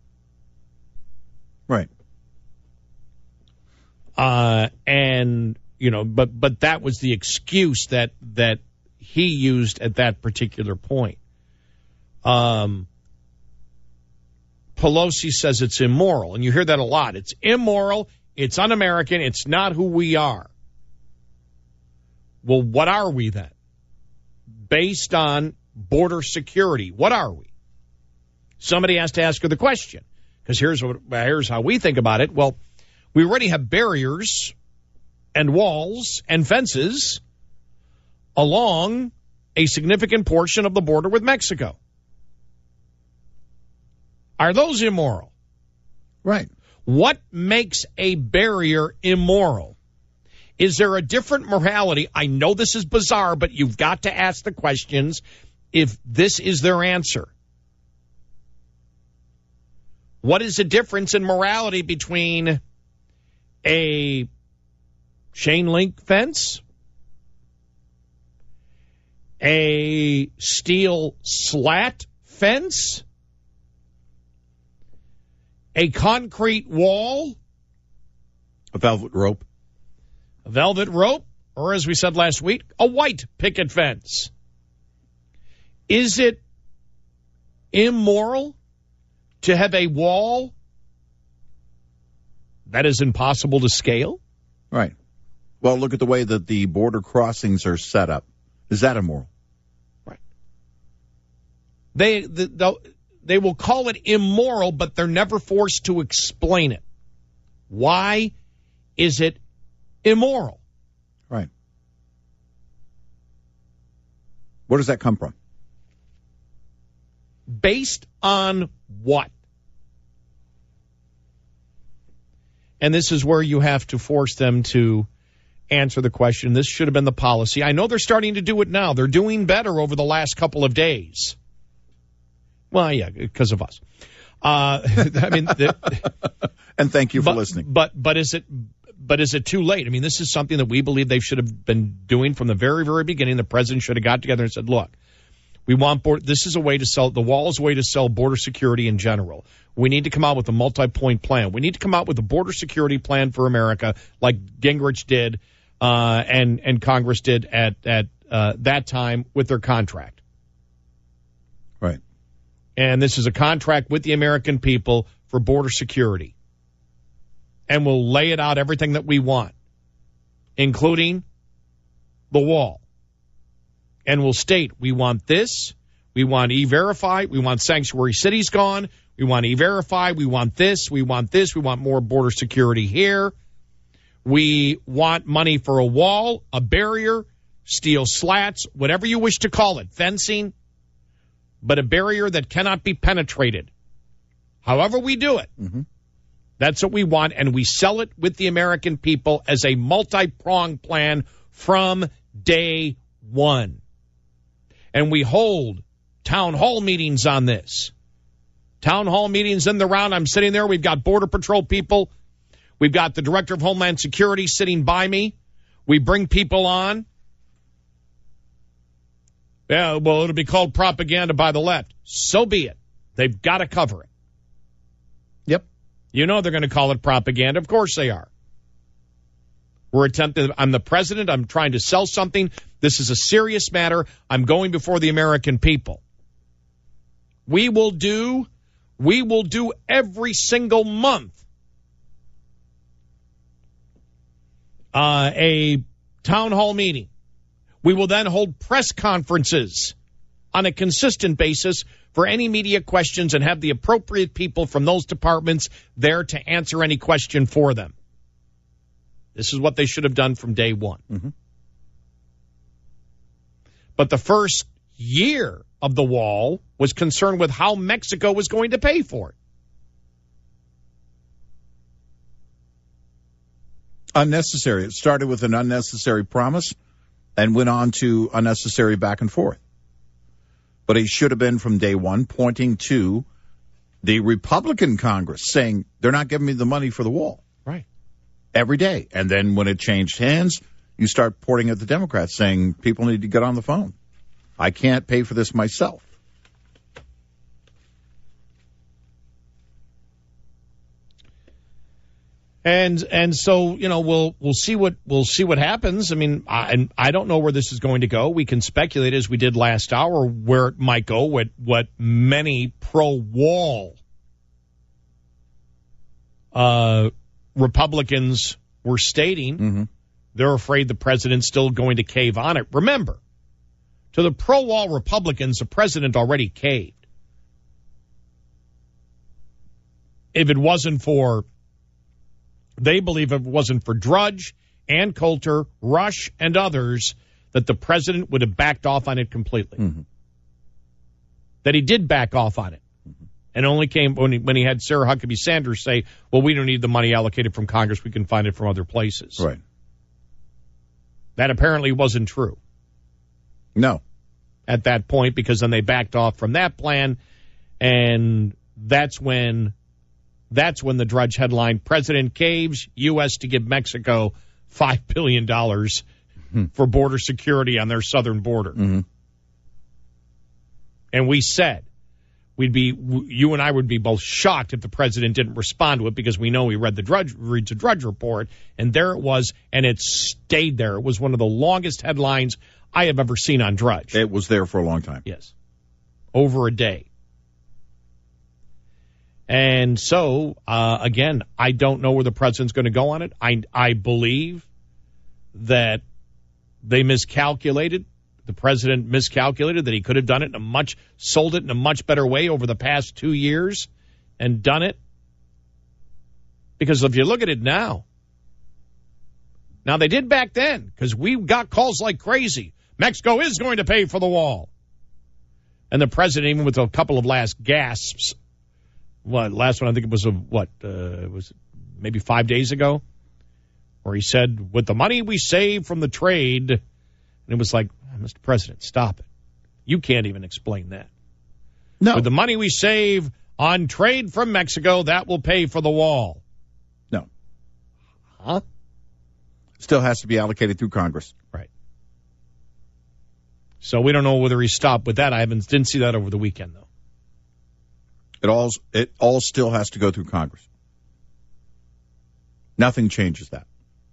Right. And, but that was the excuse that he used at that particular point. Pelosi says it's immoral, and you hear that a lot. It's immoral, it's un-American, it's not who we are. Well, what are we then? Based on border security, what are we? Somebody has to ask her the question, because here's how we think about it. Well, we already have barriers and walls and fences along a significant portion of the border with Mexico. Are those immoral? Right. What makes a barrier immoral? Is there a different morality? I know this is bizarre, but you've got to ask the questions if this is their answer. What is the difference in morality between a chain link fence, a steel slat fence, a concrete wall, a velvet rope, or as we said last week, a white picket fence? Is it immoral to have a wall that is impossible to scale? Right. Well, look at the way that the border crossings are set up. Is that immoral? Right. They will call it immoral, but they're never forced to explain it. Why is it immoral? Right. Where does that come from? Based on what? And this is where you have to force them to answer the question. This should have been the policy. I know they're starting to do it now. They're doing better over the last couple of days. Well, yeah, because of us. I mean, and thank you for listening. But is it too late? I mean, this is something that we believe they should have been doing from the very, very beginning. The president should have got together and said, "Look, we want this is a way to sell. The wall is a way to sell border security in general. We need to come out with a multi-point plan. We need to come out with a border security plan for America, like Gingrich did, and Congress did at that time with their contract." Right. And this is a contract with the American people for border security. And we'll lay it out everything that we want, including the wall. And we'll state, we want this, we want E-Verify, we want sanctuary cities gone, we want E-Verify, we want this, we want this, we want more border security here. We want money for a wall, a barrier, steel slats, whatever you wish to call it, fencing, but a barrier that cannot be penetrated. However we do it, that's what we want, and we sell it with the American people as a multi-pronged plan from day one. And we hold town hall meetings on this. Town hall meetings in the round. I'm sitting there. We've got Border Patrol people. We've got the Director of Homeland Security sitting by me. We bring people on. Yeah, well, it'll be called propaganda by the left. So be it. They've got to cover it. Yep. You know they're going to call it propaganda. Of course they are. We're attempting. I'm the president. I'm trying to sell something. This is a serious matter. I'm going before the American people. We will do every single month a town hall meeting. We will then hold press conferences on a consistent basis for any media questions and have the appropriate people from those departments there to answer any question for them. This is what they should have done from day one. But the first year of the wall was concerned with how Mexico was going to pay for it. Unnecessary. It started with an unnecessary promise and went on to unnecessary back and forth. But he should have been from day one pointing to the Republican Congress saying they're not giving me the money for the wall. Right. Every day. And then when it changed hands, you start pointing at the Democrats saying people need to get on the phone. I can't pay for this myself. And so, you know, we'll see what happens. I mean, I don't know where this is going to go. We can speculate, as we did last hour, where it might go. What many pro-wall Republicans were stating, they're afraid the president's still going to cave on it. Remember, to the pro-wall Republicans, the president already caved. If it wasn't for, they believe if it wasn't for Drudge and Coulter, Rush, and others, that the president would have backed off on it completely. That he did back off on it. And only came when he had Sarah Huckabee Sanders say, well, we don't need the money allocated from Congress. We can find it from other places. Right. That apparently wasn't true. No. At that point, because then they backed off from that plan, and that's when the Drudge headline, President caves, U.S. to give Mexico $5 billion for border security on their southern border. And we said, you and I would be both shocked if the president didn't respond to it, because we know he reads the Drudge report, and there it was, and it stayed there. It was one of the longest headlines I have ever seen on Drudge. It was there for a long time. Yes. Over a day. And so, again, I don't know where the president's going to go on it. I believe that they miscalculated. The president miscalculated that he could have done it sold it in a much better way over the past 2 years and done it. Because if you look at it now they did back then, because we got calls like crazy. Mexico is going to pay for the wall. And the president, even with a couple of last gasps, last one I think it was it was maybe 5 days ago, where he said, with the money we save from the trade, and it was like, Mr. President, stop it. You can't even explain that. No. With the money we save on trade from Mexico, that will pay for the wall. No. Huh? Still has to be allocated through Congress. Right. So we don't know whether he stopped with that. Didn't see that over the weekend, though. It all still has to go through Congress. Nothing changes that.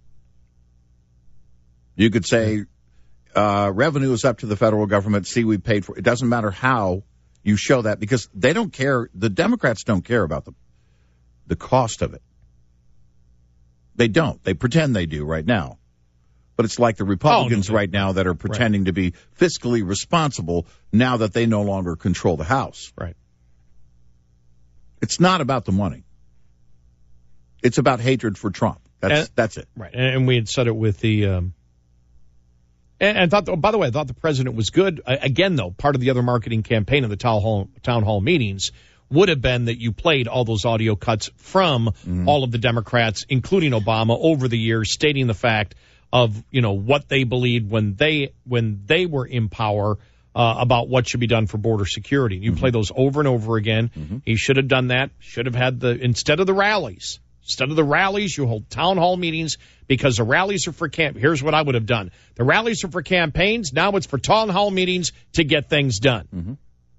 You could say revenue is up to the federal government. See, we paid for it. It doesn't matter how you show that, because they don't care. The Democrats don't care about the cost of it. They don't. They pretend they do right now. But it's like the Republicans right now that are pretending to be fiscally responsible now that they no longer control the House. Right. It's not about the money. It's about hatred for Trump. That's it. Right. And we had said it with the and thought, by the way, I thought the president was good. Again, though, part of the other marketing campaign of the town hall meetings would have been that you played all those audio cuts from all of the Democrats, including Obama, over the years, stating the fact of, what they believed when they were in power about what should be done for border security. You play those over and over again. He should have done that. Should have had instead of the rallies, you hold town hall meetings, because the rallies are for Here's what I would have done. The rallies are for campaigns. Now it's for town hall meetings to get things done.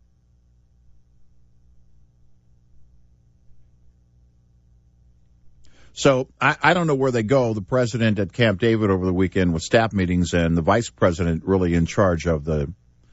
So I don't know where they go. The president at Camp David over the weekend with staff meetings, and the vice president really in charge of the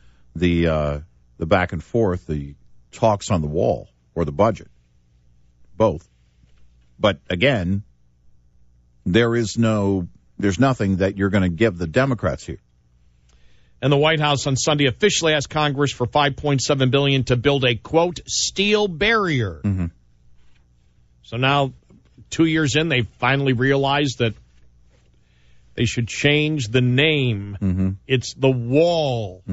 back and forth, the talks on the wall, or the budget, both. But again, there's nothing that you're going to give the Democrats here. And the White House on Sunday officially asked Congress for $5.7 billion to build a, quote, steel barrier. So now, 2 years in, they finally realized that they should change the name. It's the wall.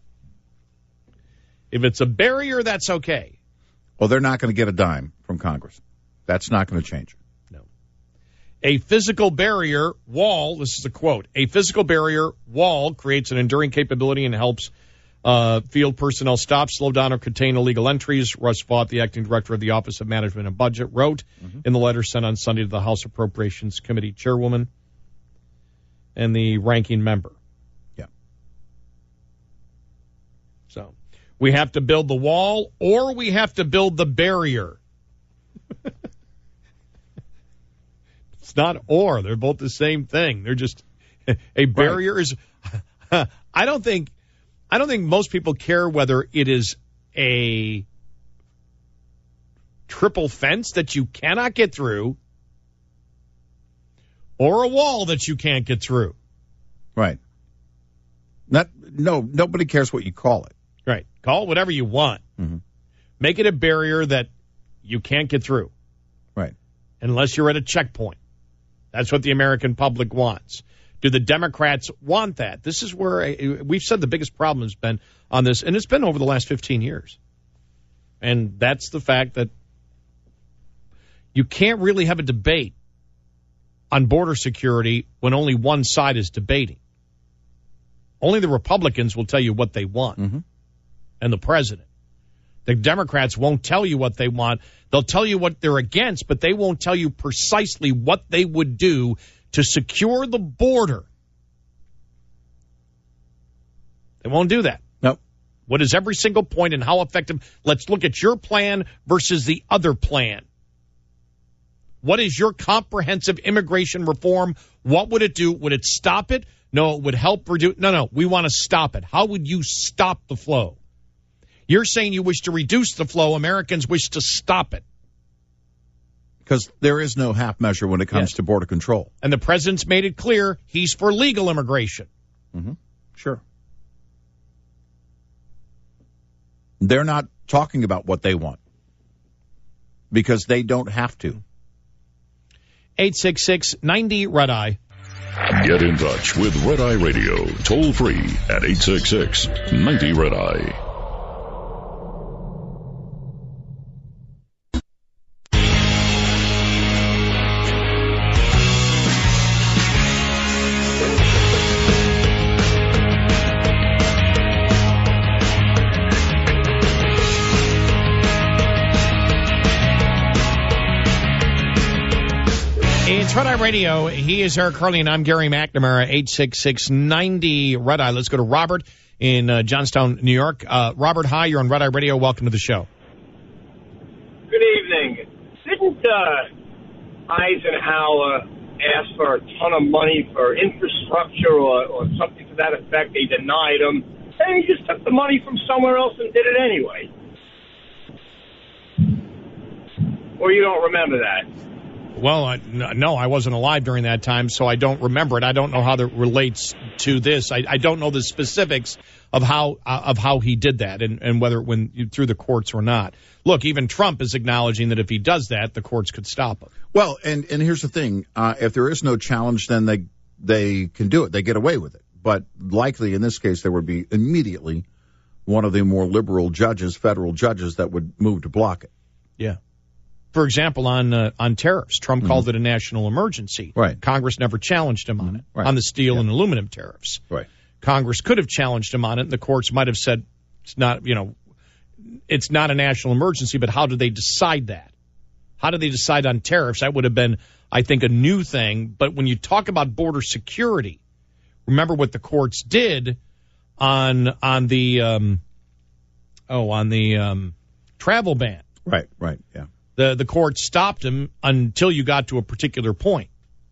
If it's a barrier, that's okay. Well, they're not going to get a dime from Congress. That's not going to change. No. A physical barrier wall, this is a quote, a physical barrier wall creates an enduring capability and helps field personnel stop, slow down, or contain illegal entries. Russ Vaught, the acting director of the Office of Management and Budget, wrote in the letter sent on Sunday to the House Appropriations Committee chairwoman and the ranking member. Yeah. So we have to build the wall, or we have to build the barrier. It's not or. They're both the same thing. They're just a barrier is. I don't think most people care whether it is a triple fence that you cannot get through or a wall that you can't get through. Right. Nobody cares what you call it. Right. Call it whatever you want. Make it a barrier that you can't get through. Right. Unless you're at a checkpoint. That's what the American public wants. Do the Democrats want that? This is where we've said the biggest problem has been on this, and it's been over the last 15 years. And that's the fact that you can't really have a debate on border security when only one side is debating. Only the Republicans will tell you what they want, and the president. The Democrats won't tell you what they want. They'll tell you what they're against, but they won't tell you precisely what they would do to secure the border. They won't do that. Nope. What is every single point and how effective? Let's look at your plan versus the other plan. What is your comprehensive immigration reform? What would it do? Would it stop it? No, it would help reduce. No, we want to stop it. How would you stop the flow? You're saying you wish to reduce the flow. Americans wish to stop it. Because there is no half measure when it comes to border control. And the president's made it clear he's for legal immigration. Sure. They're not talking about what they want because they don't have to. 866-90-RED-EYE. Get in touch with Red Eye Radio, toll free at 866-90-RED-EYE. It's Red Eye Radio. He is Eric Carly, and I'm Gary McNamara, 866-90-RED-EYE. Let's go to Robert in Johnstown, New York. Robert, hi. You're on Red Eye Radio. Welcome to the show. Good evening. Didn't Eisenhower ask for a ton of money for infrastructure or something to that effect? They denied him. And he just took the money from somewhere else and did it anyway. or you don't remember that? Well, no, I wasn't alive during that time, so I don't remember it. I don't know how that relates to this. I don't know the specifics of how he did that and whether it went through the courts or not. Look, even Trump is acknowledging that if he does that, the courts could stop him. Well, and here's the thing. If there is no challenge, then they can do it. They get away with it. But likely in this case, there would be immediately one of the more liberal judges, federal judges, that would move to block it. Yeah. For example, on tariffs, Trump called it a national emergency. Right. Congress never challenged him on it, on the steel and aluminum tariffs. Right. Congress could have challenged him on it, and the courts might have said it's not a national emergency, but how do they decide that? How do they decide on tariffs? That would have been, I think, a new thing. But when you talk about border security, remember what the courts did on the travel ban. Right, yeah. The court stopped him until you got to a particular point.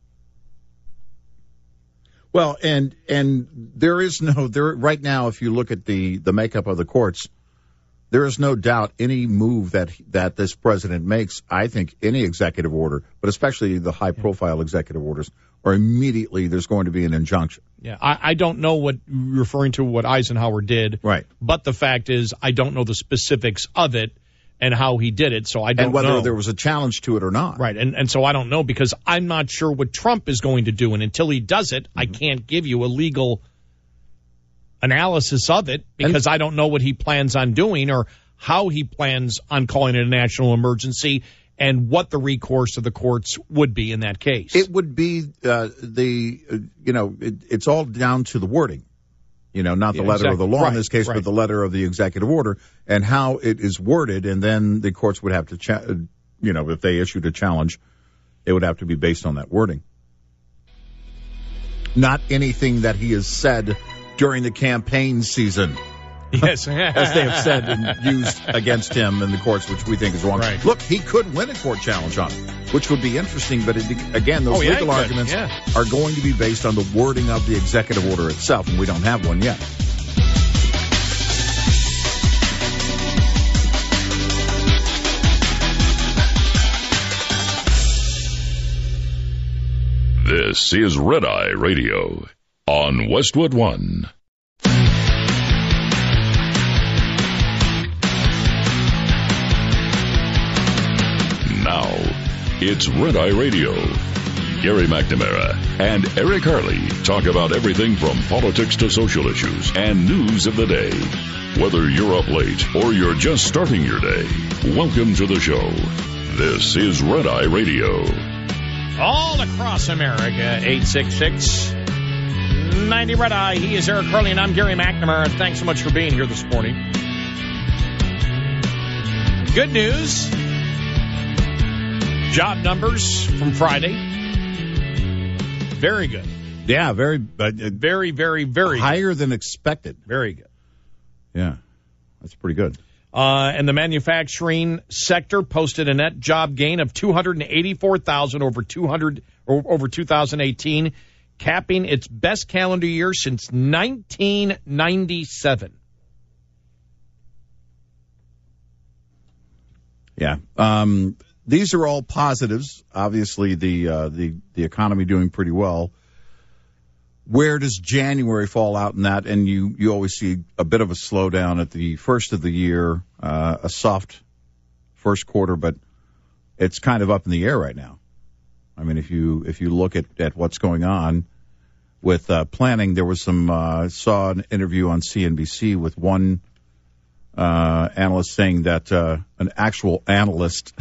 Well, and there is right now, if you look at the makeup of the courts, there is no doubt any move that this president makes, I think any executive order, but especially the high-profile executive orders, or immediately there's going to be an injunction. Yeah, I don't know referring to what Eisenhower did. Right. But the fact is, I don't know the specifics of it and how he did it, so I don't know. And whether there was a challenge to it or not. Right, and so I don't know because I'm not sure what Trump is going to do, and until he does it, I can't give you a legal analysis of it because I don't know what he plans on doing or how he plans on calling it a national emergency and what the recourse of the courts would be in that case. It would be it's all down to the wording. Not the letter of the law in this case, but the letter of the executive order and how it is worded. And then the courts would have to, if they issued a challenge, it would have to be based on that wording. Not anything that he has said during the campaign season. Yes. As they have said and used against him in the courts, which we think is wrong. Right. Look, he could win a court challenge on it, which would be interesting. But again, those legal arguments are going to be based on the wording of the executive order itself, and we don't have one yet. This is Red Eye Radio on Westwood One. Now, it's Red Eye Radio. Gary McNamara and Eric Harley talk about everything from politics to social issues and news of the day. Whether you're up late or you're just starting your day, welcome to the show. This is Red Eye Radio. All across America, 866-90 Red Eye. He is Eric Harley, and I'm Gary McNamara. Thanks so much for being here this morning. Good news. Job numbers from Friday. Very good. Yeah, very, very, very, very higher good. than expected. Very good. Yeah, that's pretty good. And the manufacturing sector posted a net job gain of 284,000 over 2018, capping its best calendar year since 1997. Yeah. These are all positives. Obviously, the economy doing pretty well. Where does January fall out in that? And you always see a bit of a slowdown at the first of the year, a soft first quarter, but it's kind of up in the air right now. I mean, if you look at what's going on with planning, there was saw an interview on CNBC with one analyst saying that an actual analyst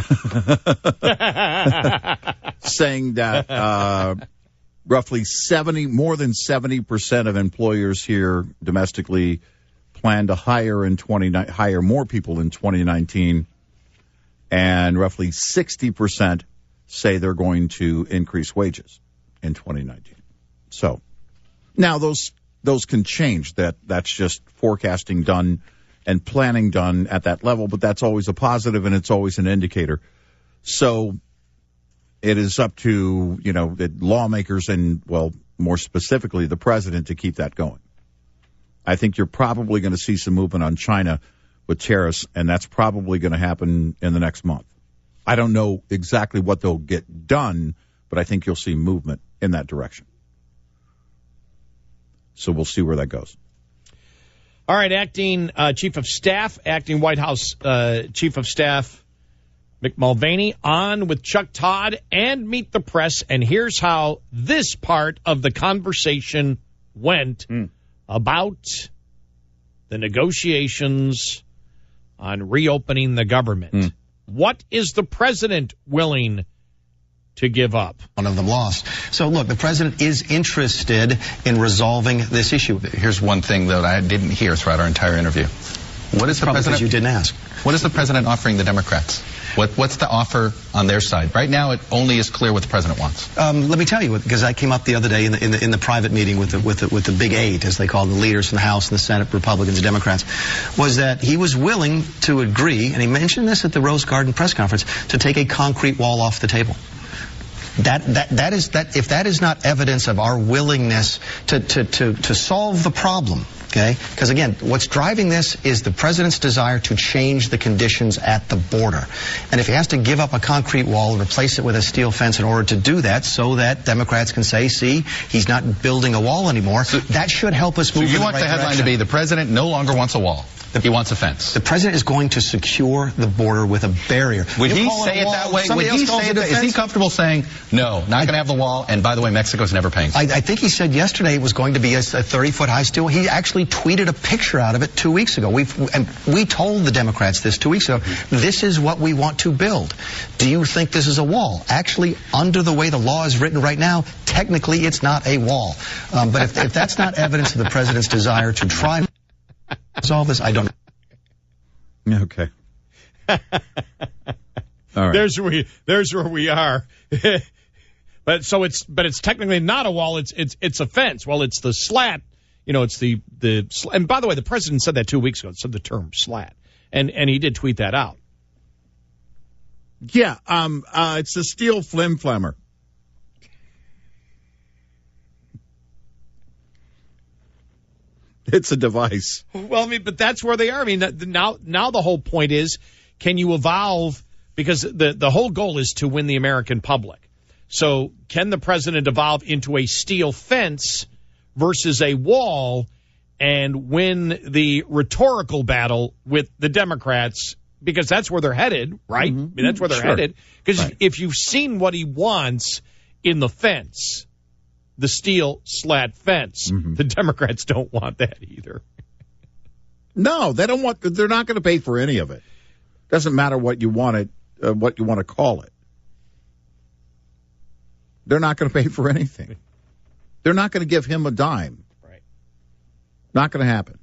saying that roughly more than 70% of employers here domestically plan to hire more people in 2019, and roughly 60% say they're going to increase wages in 2019. So now those can change. That's just forecasting done and planning done at that level, but that's always a positive and it's always an indicator. So it is up to, the lawmakers and, well, more specifically, the president to keep that going. I think you're probably going to see some movement on China with tariffs, and that's probably going to happen in the next month. I don't know exactly what they'll get done, but I think you'll see movement in that direction. So we'll see where that goes. All right, acting Chief of Staff, acting White House Chief of Staff Mick Mulvaney on with Chuck Todd and Meet the Press. And here's how this part of the conversation went about the negotiations on reopening the government. What is the president willing to give up? One of them lost. So, look, the president is interested in resolving this issue. Here's one thing that I didn't hear throughout our entire interview. What is the Probably president? because you didn't ask. What is the president offering the Democrats? What's the offer on their side? Right now, it only is clear what the president wants. Let me tell you, because I came up the other day in the private meeting with the Big Eight, as they call the leaders in the House and the Senate, Republicans and Democrats, was that he was willing to agree, and he mentioned this at the Rose Garden press conference, to take a concrete wall off the table. If that is not evidence of our willingness to solve the problem, okay? Because again, what's driving this is the president's desire to change the conditions at the border. And if he has to give up a concrete wall and replace it with a steel fence in order to do that, so that Democrats can say, see, he's not building a wall anymore, that should help us move in the right direction. You want the headline to be, the president no longer wants a wall. He wants a fence. The president is going to secure the border with a barrier. Would he say it that way? Would he say that? Is he comfortable saying, no, not going to have the wall, and by the way, Mexico's never paying for it? I think he said yesterday it was going to be a 30-foot high steel. He actually tweeted a picture out of it 2 weeks ago. We told the Democrats this 2 weeks ago. This is what we want to build. Do you think this is a wall? Actually, under the way the law is written right now, technically it's not a wall. But if that's not evidence of the president's desire to try solve this, I don't know. Okay. All right. There's where we are. But it's technically not a wall. It's a fence. Well, it's the slat. You know, it's the and by the way, the president said that 2 weeks ago. Said the term slat, and he did tweet that out. Yeah. It's a steel flim-flammer. It's a device. Well, I mean, but that's where they are. I mean, now the whole point is, can you evolve? Because the whole goal is to win the American public. So can the president evolve into a steel fence versus a wall and win the rhetorical battle with the Democrats? Because that's where they're headed, right? Mm-hmm. I mean, that's where they're headed. Because if you've seen what he wants in the fence, the steel slat fence, the Democrats don't want that either. No, they don't want. They're not going to pay for any of it. Doesn't matter what you want it, what you want to call it. They're not going to pay for anything. They're not going to give him a dime. Right. Not going to happen.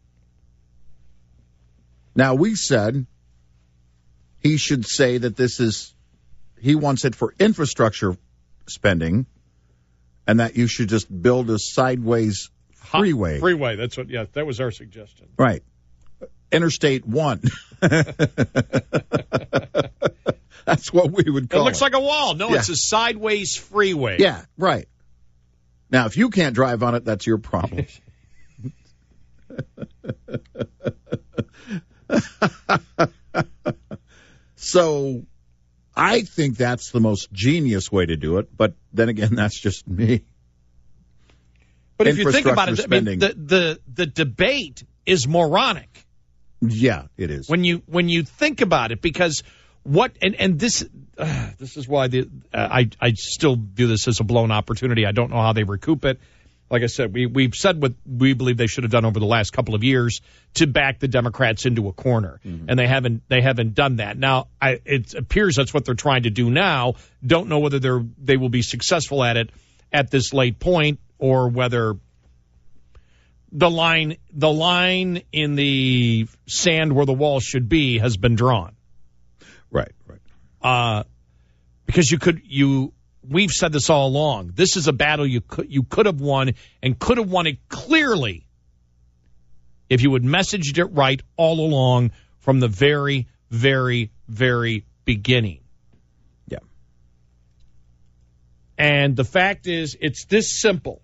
Now, we said he should say that he wants it for infrastructure spending, and that you should just build a sideways freeway. Freeway, that was our suggestion. Right. Interstate 1. That's what we would call it. It looks like a wall. No, It's a sideways freeway. Yeah, right. Now, if you can't drive on it, that's your problem. So I think that's the most genius way to do it, but then again, that's just me. But if you think about it, I mean, the debate is moronic. Yeah, it is. When you think about it, because this is why I still view this as a blown opportunity. I don't know how they recoup it. Like I said, we've said what we believe they should have done over the last couple of years to back the Democrats into a corner, and they haven't done that. Now, it appears that's what they're trying to do now. Don't know whether they will be successful at it at this late point, or whether the line in the sand where the wall should be has been drawn. Right. Because we've said this all along. This is a battle you could have won, and could have won it clearly if you had messaged it right all along from the very, very, very beginning. Yeah. And the fact is, it's this simple.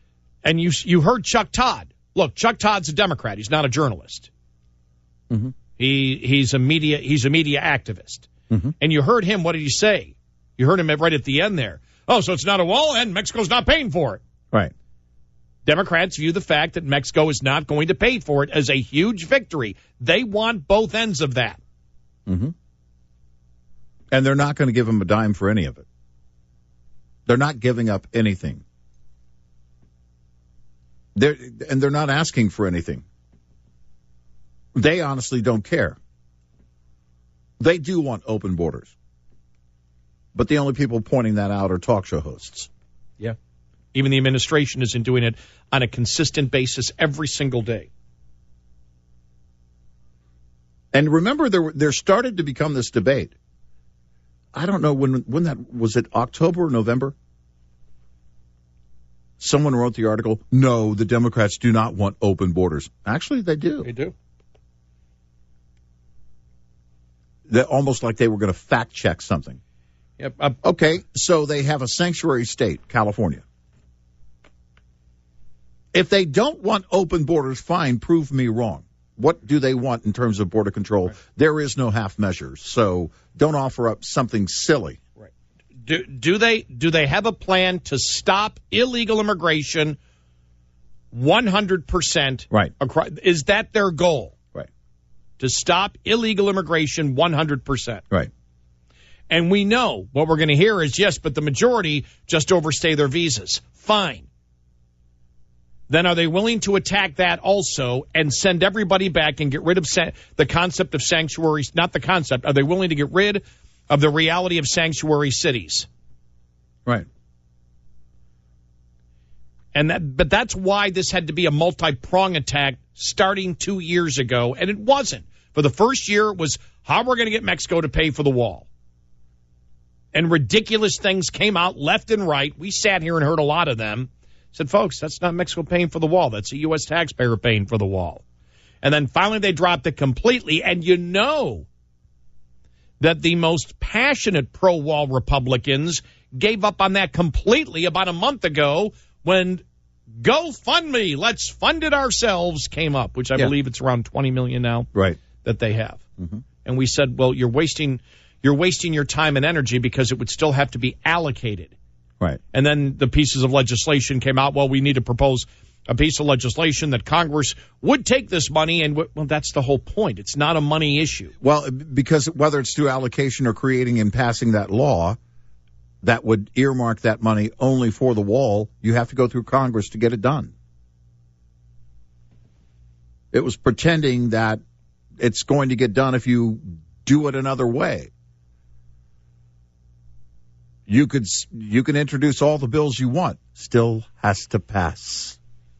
And you heard Chuck Todd. Look, Chuck Todd's a Democrat. He's not a journalist. He's a media activist. Mm-hmm. And you heard him. What did he say? You heard him right at the end there. Oh, so it's not a wall, and Mexico's not paying for it. Right. Democrats view the fact that Mexico is not going to pay for it as a huge victory. They want both ends of that. Mm-hmm. And they're not going to give them a dime for any of it. They're not giving up anything. They're not asking for anything. They honestly don't care. They do want open borders. But the only people pointing that out are talk show hosts. Yeah. Even the administration isn't doing it on a consistent basis every single day. And remember, there started to become this debate. I don't know when that was. It October or November? Someone wrote the article, no, the Democrats do not want open borders. Actually, they do. They do. They're almost like they were going to fact check something. Yep. Okay, so they have a sanctuary state, California. If they don't want open borders, fine, prove me wrong. What do they want in terms of border control? Right. There is no half measures, so don't offer up something silly. Right. Do they have a plan to stop illegal immigration 100%? Right. Is that their goal? Right. To stop illegal immigration 100%. Right. And we know what we're going to hear is, yes, but the majority just overstay their visas. Fine. Then are they willing to attack that also and send everybody back and get rid of the concept of sanctuaries? Not the concept. Are they willing to get rid of the reality of sanctuary cities? Right. But that's why this had to be a multi-prong attack starting 2 years ago, and it wasn't. For the first year, it was how we're going to get Mexico to pay for the wall. And ridiculous things came out left and right. We sat here and heard a lot of them. Said, folks, that's not Mexico paying for the wall. That's a U.S. taxpayer paying for the wall. And then finally they dropped it completely. And you know that the most passionate pro-wall Republicans gave up on that completely about a month ago when GoFundMe, let's fund it ourselves, came up, which I believe it's around $20 million now that they have. Mm-hmm. And we said, well, you're wasting your time and energy because it would still have to be allocated. Right. And then the pieces of legislation came out. Well, we need to propose a piece of legislation that Congress would take this money. And, well, that's the whole point. It's not a money issue. Well, because whether it's through allocation or creating and passing that law that would earmark that money only for the wall, you have to go through Congress to get it done. It was pretending that it's going to get done if you do it another way. You can introduce all the bills you want. Still has to pass.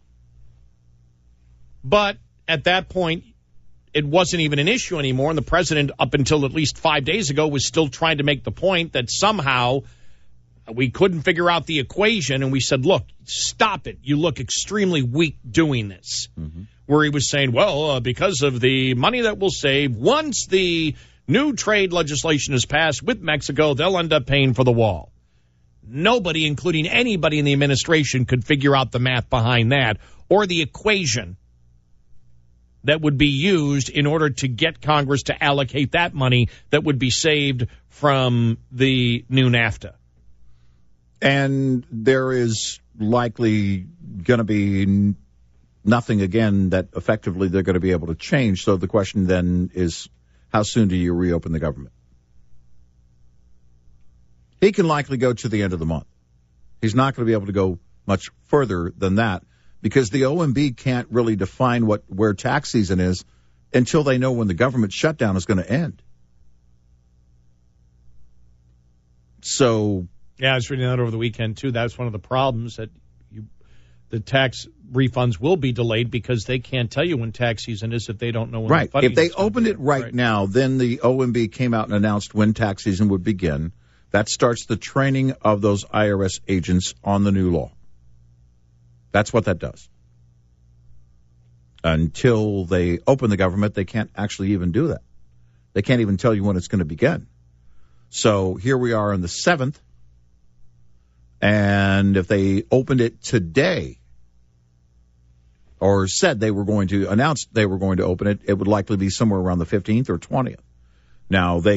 But at that point, it wasn't even an issue anymore. And the president, up until at least 5 days ago, was still trying to make the point that somehow we couldn't figure out the equation. And we said, look, stop it. You look extremely weak doing this. Mm-hmm. Where he was saying, well, because of the money that we'll save, once the new trade legislation is passed with Mexico, they'll end up paying for the wall. Nobody, including anybody in the administration, could figure out the math behind that or the equation that would be used in order to get Congress to allocate that money that would be saved from the new NAFTA. And there is likely going to be nothing again that effectively they're going to be able to change. So the question then is, how soon do you reopen the government? He can likely go to the end of the month. He's not going to be able to go much further than that because the OMB can't really define where tax season is until they know when the government shutdown is going to end. So, yeah, I was reading that over the weekend too. That's one of the problems, that the tax refunds will be delayed because they can't tell you when tax season is if they don't know when. Right. The funding If they is going opened to it right now, then the OMB came out and announced when tax season would begin. That starts the training of those IRS agents on the new law. That's what that does. Until they open the government, they can't actually even do that. They can't even tell you when it's going to begin. So here we are on the 7th. And if they opened it today, or said they were going to announce they were going to open it, it would likely be somewhere around the 15th or 20th. Now they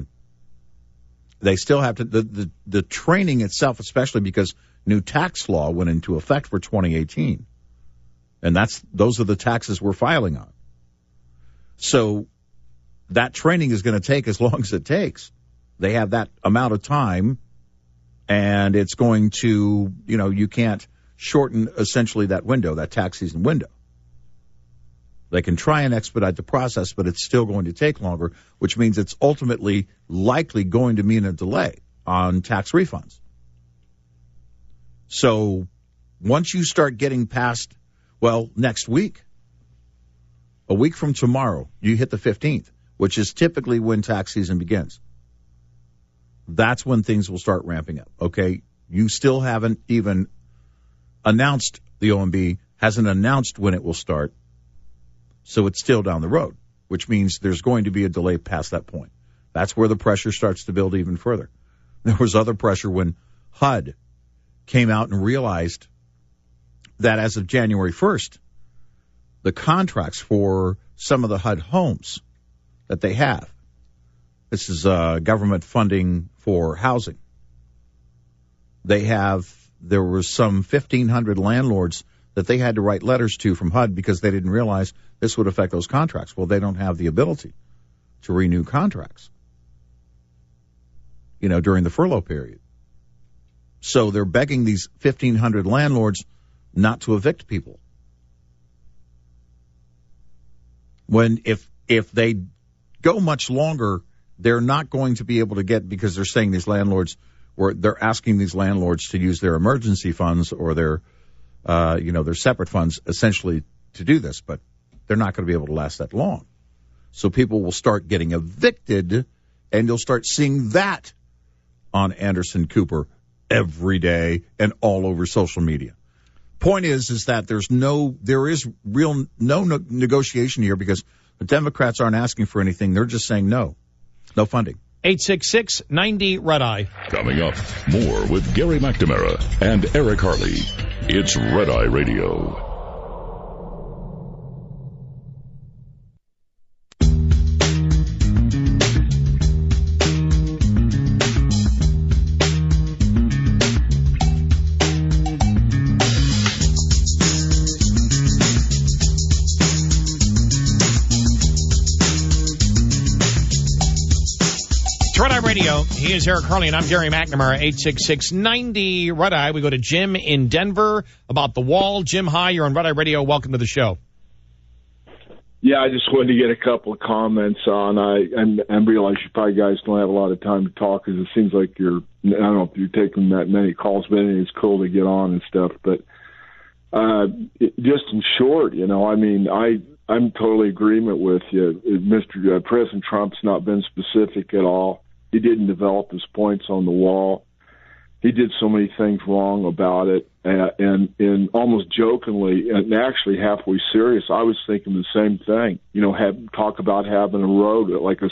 still have to, the training itself, especially because new tax law went into effect for 2018. And those are the taxes we're filing on. So that training is going to take as long as it takes. They have that amount of time, and it's going to, you can't shorten essentially that window, that tax season window. They can try and expedite the process, but it's still going to take longer, which means it's ultimately likely going to mean a delay on tax refunds. So once you start getting past, next week, a week from tomorrow, you hit the 15th, which is typically when tax season begins. That's when things will start ramping up, okay? You still haven't even announced, the OMB hasn't announced when it will start. So it's still down the road, which means there's going to be a delay past that point. That's where the pressure starts to build even further. There was other pressure when HUD came out and realized that as of January 1st, the contracts for some of the HUD homes that they have, this is government funding for housing. There were some 1,500 landlords that they had to write letters to from HUD because they didn't realize this would affect those contracts. Well, they don't have the ability to renew contracts, during the furlough period. So they're begging these 1,500 landlords not to evict people. If they go much longer, they're not going to be able to get, because they're saying they're asking these landlords to use their emergency funds or their separate funds essentially to do this, but they're not going to be able to last that long. So people will start getting evicted, and you'll start seeing that on Anderson Cooper every day and all over social media. Point is that there is no negotiation here, because the Democrats aren't asking for anything. They're just saying no funding. 866-90-RED-EYE. Coming up, more with Gary McNamara and Eric Harley. It's Red Eye Radio. Red Eye Radio. He is Eric Harley, and I'm Gary McNamara. 866-90-RED-EYE. We go to Jim in Denver about the wall. Jim, hi. You're on Red Eye Radio. Welcome to the show. Yeah, I just wanted to get a couple of comments on. I realize you probably guys don't have a lot of time to talk, because it seems like I don't know if you're taking that many calls, but it's cool to get on and stuff. But just in short, I'm totally in agreement with you. Mr. President Trump's not been specific at all. He didn't develop his points on the wall. He did so many things wrong about it, and almost jokingly, and actually halfway serious, I was thinking the same thing. Talk about having a road, like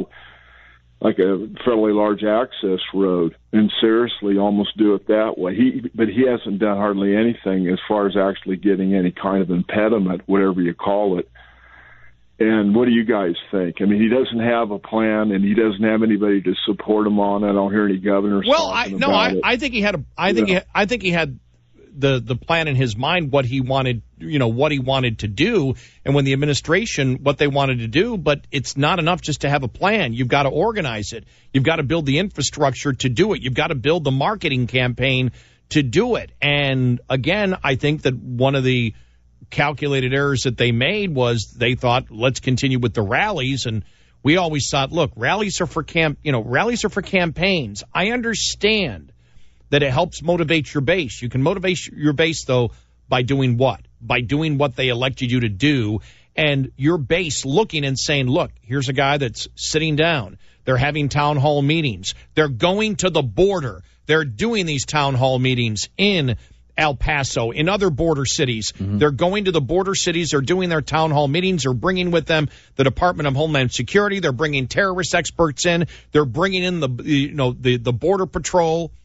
a fairly large access road, and seriously almost do it that way. But he hasn't done hardly anything as far as actually getting any kind of impediment, whatever you call it. And what do you guys think? He doesn't have a plan, and he doesn't have anybody to support him on it. I don't hear any governors talking about it. I think he had I think he had the plan in his mind, what he wanted to do, and when the administration, what they wanted to do. But it's not enough just to have a plan. You've got to organize it. You've got to build the infrastructure to do it. You've got to build the marketing campaign to do it. And again, I think that one of the calculated errors that they made was they thought, let's continue with the rallies. And we always thought, look, rallies are for campaigns. I understand that it helps motivate your base. You can motivate your base, though, by doing what? By doing what they elected you to do, and your base looking and saying, look, here's a guy that's sitting down. They're having town hall meetings. They're going to the border. They're doing these town hall meetings in El Paso, in other border cities. Mm-hmm. They're going to the border cities. They're doing their town hall meetings. They're bringing with them the Department of Homeland Security. They're bringing terrorist experts in. They're bringing in the Border Patrol.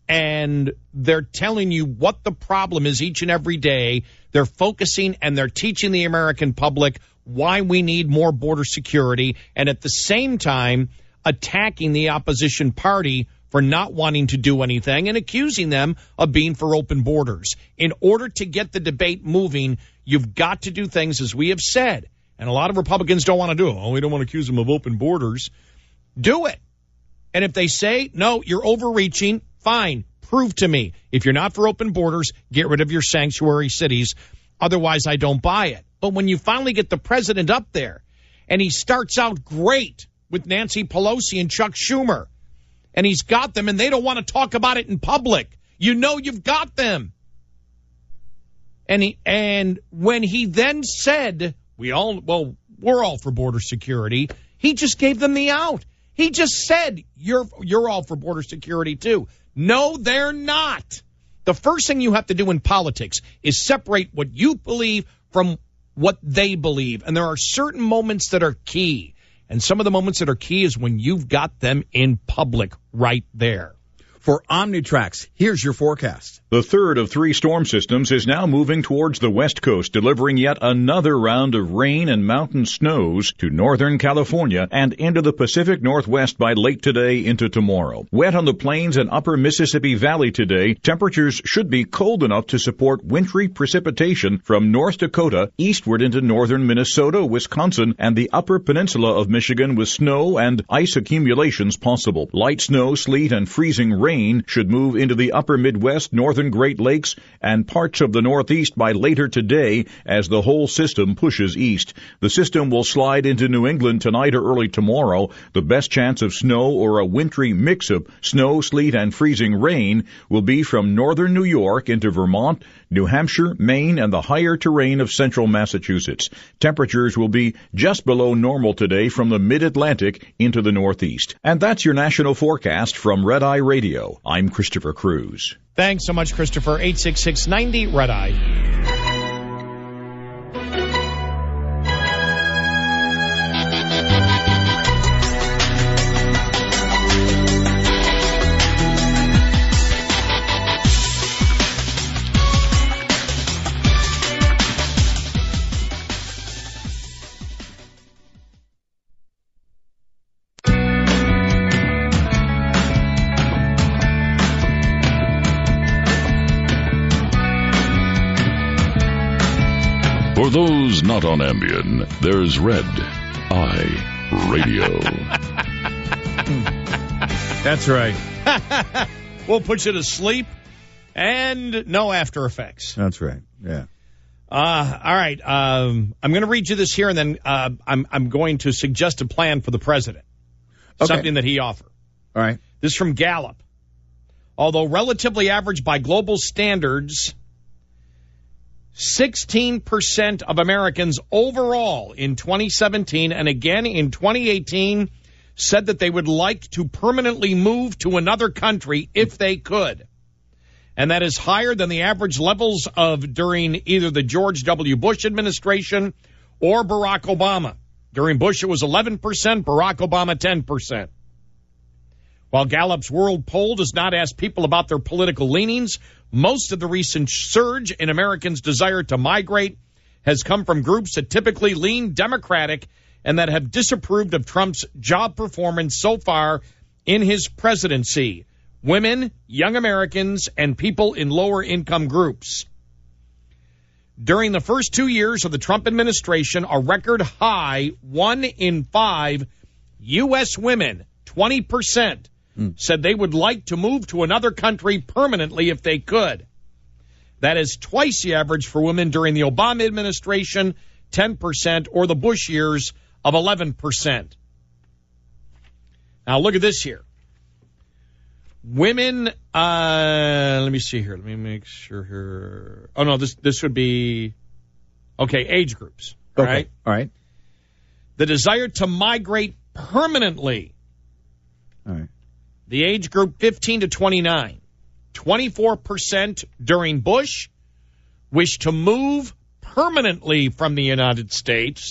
and they're telling you what the problem is each and every day. They're focusing and they're teaching the American public why we need more border security, and at the same time attacking the opposition party for not wanting to do anything and accusing them of being for open borders. In order to get the debate moving, you've got to do things as we have said. And a lot of Republicans don't want to do it. Oh, we don't want to accuse them of open borders. Do it. And if they say, no, you're overreaching, fine. Prove to me. If you're not for open borders, get rid of your sanctuary cities. Otherwise, I don't buy it. But when you finally get the president up there and he starts out great with Nancy Pelosi and Chuck Schumer, and he's got them and they don't want to talk about it in public, you know you've got them. And when he then said, we're all for border security, he just gave them the out. He just said, you're all for border security too. No, they're not. The first thing you have to do in politics is separate what you believe from what they believe. And there are certain moments that are key. And some of the moments that are key is when you've got them in public right there. For Omnitrax, here's your forecast. The third of 3 storm systems is now moving towards the west coast, delivering yet another round of rain and mountain snows to northern California and into the Pacific Northwest by late today into tomorrow. Wet on the plains and upper Mississippi Valley today, temperatures should be cold enough to support wintry precipitation from North Dakota eastward into northern Minnesota, Wisconsin, and the upper peninsula of Michigan with snow and ice accumulations possible. Light snow, sleet, and freezing rain should move into the upper Midwest, northern Great Lakes, and parts of the Northeast by later today as the whole system pushes east. The system will slide into New England tonight or early tomorrow. The best chance of snow or a wintry mix of snow, sleet, and freezing rain will be from northern New York into Vermont, New Hampshire, Maine, and the higher terrain of central Massachusetts. Temperatures will be just below normal today from the mid-Atlantic into the Northeast. And that's your national forecast from Red Eye Radio. I'm Christopher Cruz. Thanks so much, Christopher. 866-90 Red Eye. For those not on Ambien, there's Red Eye Radio. That's right. We'll put you to sleep and no after effects. That's right. Yeah. All right. I'm going to read you this here, and then I'm going to suggest a plan for the president. Okay. Something that he offered. All right. This is from Gallup. Although relatively average by global standards, 16% of Americans overall in 2017 and again in 2018 said that they would like to permanently move to another country if they could. And that is higher than the average levels of during either the George W. Bush administration or Barack Obama. During Bush, it was 11%, Barack Obama, 10%. While Gallup's World Poll does not ask people about their political leanings, most of the recent surge in Americans' desire to migrate has come from groups that typically lean Democratic and that have disapproved of Trump's job performance so far in his presidency. Women, young Americans, and people in lower income groups. During the first 2 years of the Trump administration, a record high 1 in 5 U.S. women, 20%, said they would like to move to another country permanently if they could. That is twice the average for women during the Obama administration, 10%, or the Bush years of 11%. Now look at this here. Women, let me see here. Let me make sure here. Oh, no, this would be, okay, age groups. All okay. Right? All right. The desire to migrate permanently. All right. The age group 15 to 29. 24% during Bush wish to move permanently from the United States.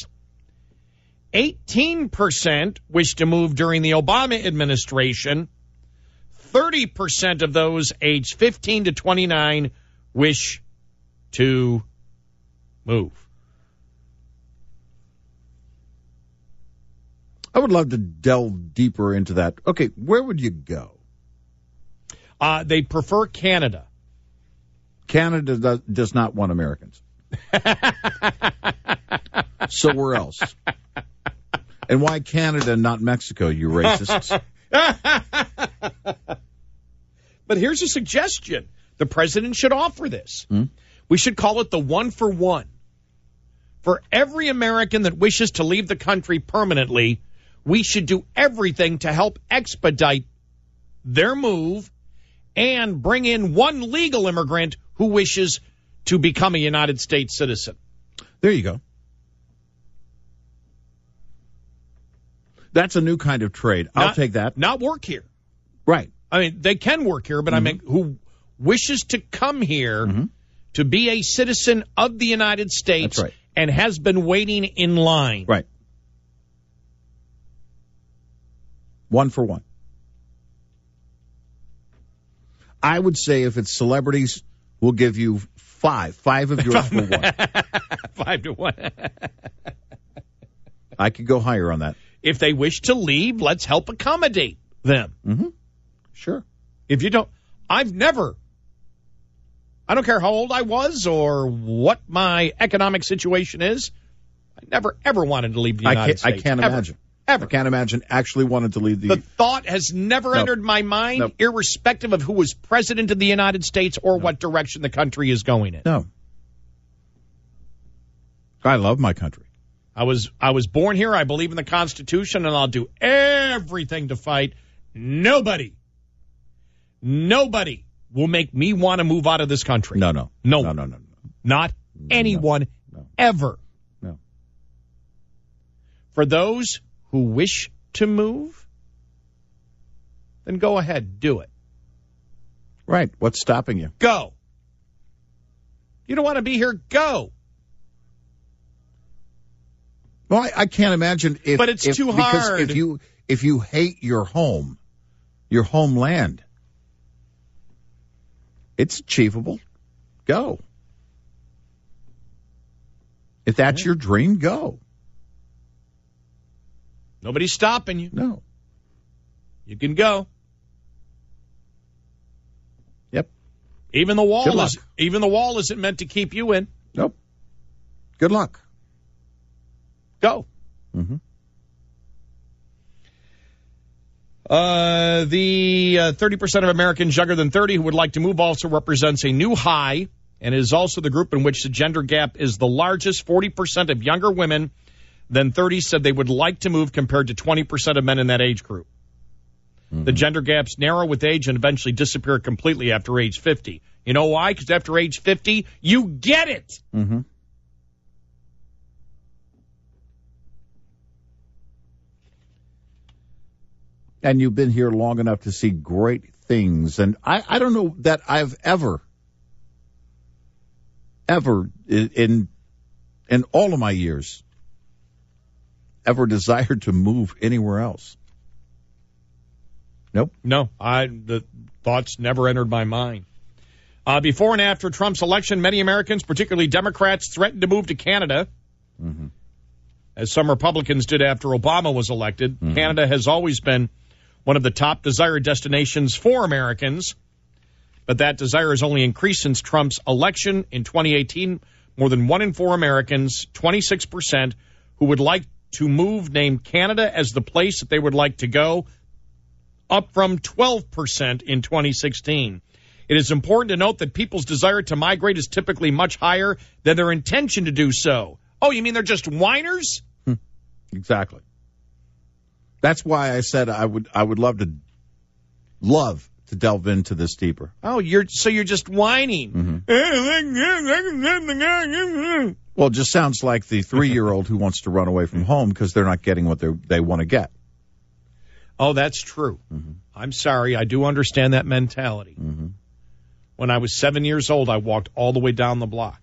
18% wish to move during the Obama administration. 30% of those aged 15 to 29 wish to move. I would love to delve deeper into that. Okay, where would you go? They prefer Canada. Canada does not want Americans. So where else? And why Canada, not Mexico, you racists? But here's a suggestion. The president should offer this. We should call it the 1-for-1. For every American that wishes to leave the country permanently, we should do everything to help expedite their move and bring in one legal immigrant who wishes to become a United States citizen. There you go. That's a new kind of trade. I'll take that. Not work here. Right. I mean, they can work here, but I mean, who wishes to come here to be a citizen of the United States and has been waiting in line. Right. 1-for-1. I would say if it's celebrities, we'll give you 5. 5 of yours for 1. 5 to 1. I could go higher on that. If they wish to leave, let's help accommodate them. Sure. If you don't, I don't care how old I was or what my economic situation is, I never, ever wanted to leave the United States. I can't imagine. Ever. I can't imagine actually wanted to leave The thought has never entered my mind, irrespective of who was president of the United States or what direction the country is going in. No. I love my country. I was born here. I believe in the Constitution, and I'll do everything to fight. Nobody will make me want to move out of this country. No. Not anyone ever. No. For those who wish to move, then go ahead, do it. Right. What's stopping you? Go. You don't want to be here? Go. Well, I can't imagine if. But it's too hard. Because if you hate your home, your homeland, it's achievable. Go. If that's your dream, go. Nobody's stopping you. No. You can go. Yep. Even the wall isn't meant to keep you in. Nope. Good luck. Go. The 30% of Americans younger than 30 who would like to move also represents a new high and is also the group in which the gender gap is the largest. 40% of younger women than 30 said they would like to move compared to 20% of men in that age group. The gender gaps narrow with age and eventually disappear completely after age 50. You know why? Because after age 50, you get it. And you've been here long enough to see great things. And I don't know that I've ever in all of my years, ever desired to move anywhere else. Nope. No, the thoughts never entered my mind. Before and after Trump's election, many Americans, particularly Democrats, threatened to move to Canada, as some Republicans did after Obama was elected. Canada has always been one of the top desired destinations for Americans, but that desire has only increased since Trump's election in 2018. More than 1 in 4 Americans, 26%, who would like to move named Canada as the place that they would like to go, up from 12% in 2016. It is important to note that people's desire to migrate is typically much higher than their intention to do so. Oh, you mean they're just whiners? Exactly. That's why I said I would love to delve into this deeper. Oh, you're just whining. Well, it just sounds like the 3-year-old who wants to run away from home because they're not getting what they want to get. Oh, that's true. I'm sorry. I do understand that mentality. When I was 7 years old, I walked all the way down the block.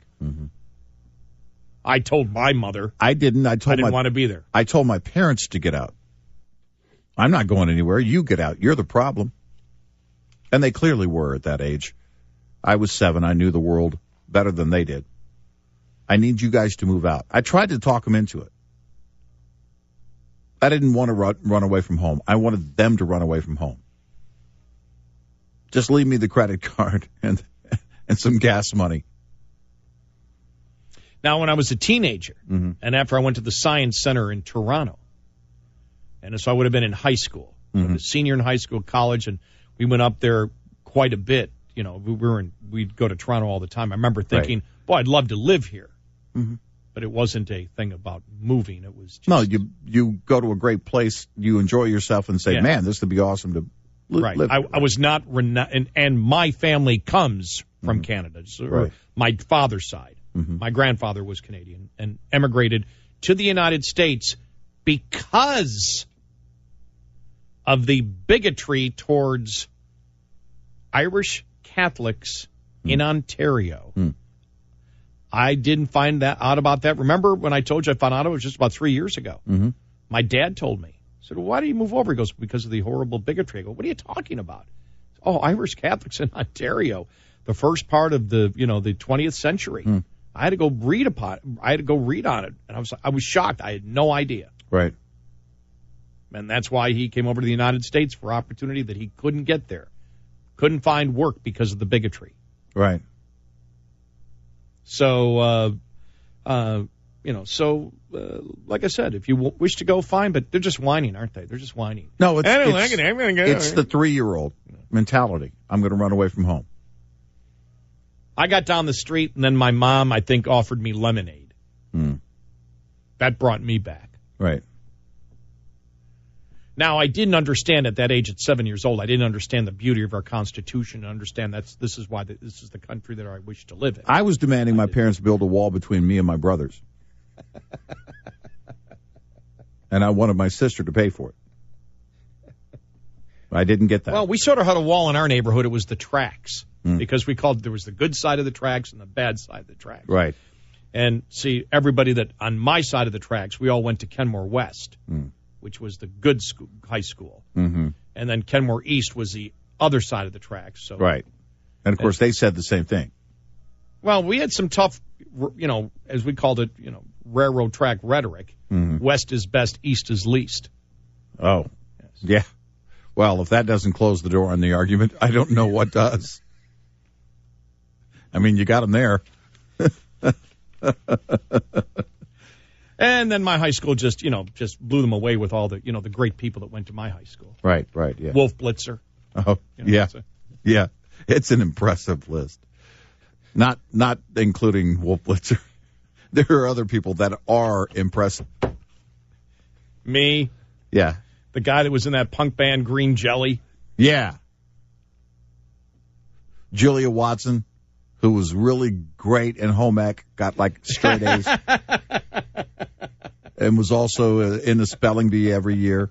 I told my mother. I didn't. I didn't want to be there. I told my parents to get out. I'm not going anywhere. You get out. You're the problem. And they clearly were at that age. I was 7. I knew the world better than they did. I need you guys to move out. I tried to talk them into it. I didn't want to run away from home. I wanted them to run away from home. Just leave me the credit card and some gas money. Now, when I was a teenager, and after I went to the Science Center in Toronto, and so I would have been in high school, I was a senior in high school, college, and we went up there quite a bit. You know, we'd go to Toronto all the time. I remember thinking, boy, I'd love to live here. But it wasn't a thing about moving. It was just... No, you go to a great place, you enjoy yourself, and say, man, this would be awesome to live. I was not, and my family comes from Canada, so my father's side. My grandfather was Canadian and emigrated to the United States because of the bigotry towards Irish Catholics in Ontario. I didn't find out about that. Remember when I told you I found out? It was just about 3 years ago. My dad told me. I said, well, why did you move over? He goes, because of the horrible bigotry. I go, what are you talking about? Oh, Irish Catholics in Ontario, the first part of the 20th century. I had to go read on it, and I was shocked. I had no idea. Right. And that's why he came over to the United States for opportunity that he couldn't get there. Couldn't find work because of the bigotry. Right. So, like I said, if you wish to go, fine, but they're just whining, aren't they? They're just whining. No, it's the 3-year-old mentality. I'm going to run away from home. I got down the street, and then my mom, I think, offered me lemonade. That brought me back. Right. Now, I didn't understand at that age, at 7 years old, I didn't understand the beauty of our Constitution and understand this is why this is the country that I wish to live in. I was demanding my parents build a wall between me and my brothers. And I wanted my sister to pay for it. I didn't get that. Well, we sort of had a wall in our neighborhood. It was the tracks. Because there was the good side of the tracks and the bad side of the tracks. Right. And see, everybody that on my side of the tracks, we all went to Kenmore West, which was the good school, high school. And then Kenmore East was the other side of the tracks. So, right. And, of course, they said the same thing. Well, we had some tough, as we called it, railroad track rhetoric. West is best, East is least. Oh, yes. Yeah. Well, if that doesn't close the door on the argument, I don't know what does. I mean, you got them there. And then my high school just blew them away with all the, the great people that went to my high school. Right, yeah. Wolf Blitzer. Oh, yeah. It's an impressive list. Not including Wolf Blitzer. There are other people that are impressive. Me. Yeah. The guy that was in that punk band Green Jelly. Yeah. Julia Watson, who was really great in home ec, got like straight A's. And was also in the spelling bee every year.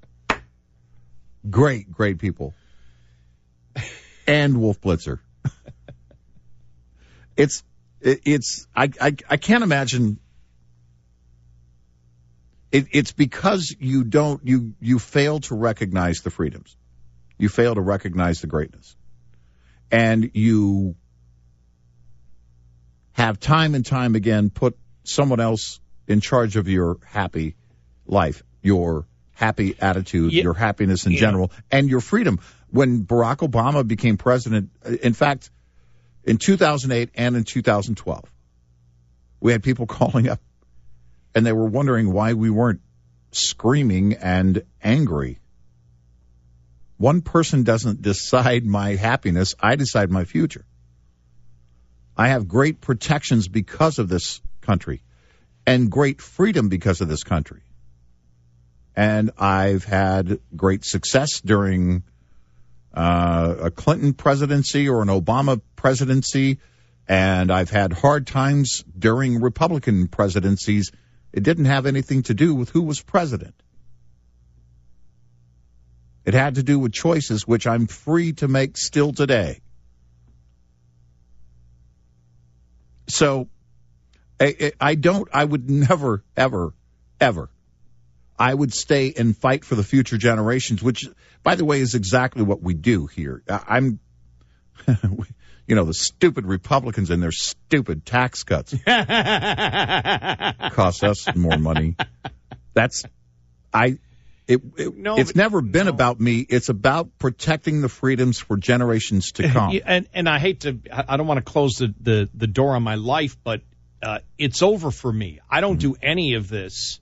Great people. And Wolf Blitzer. I can't imagine. It's because you fail to recognize the freedoms. You fail to recognize the greatness. And you have time and time again put someone else in charge of your happy life, your happy attitude, your happiness in general, and your freedom. When Barack Obama became president, in fact, in 2008 and in 2012, we had people calling up, and they were wondering why we weren't screaming and angry. One person doesn't decide my happiness. I decide my future. I have great protections because of this country and great freedom because of this country. And I've had great success during a Clinton presidency or an Obama presidency, and I've had hard times during Republican presidencies. It didn't have anything to do with who was president. It had to do with choices which I'm free to make still today. So I would never, ever, ever I would stay and fight for the future generations, which, by the way, is exactly what we do here. I'm, the stupid Republicans and their stupid tax cuts cost us more money. It's never been about me. It's about protecting the freedoms for generations to come. And I don't want to close the door on my life, but it's over for me. I don't do any of this.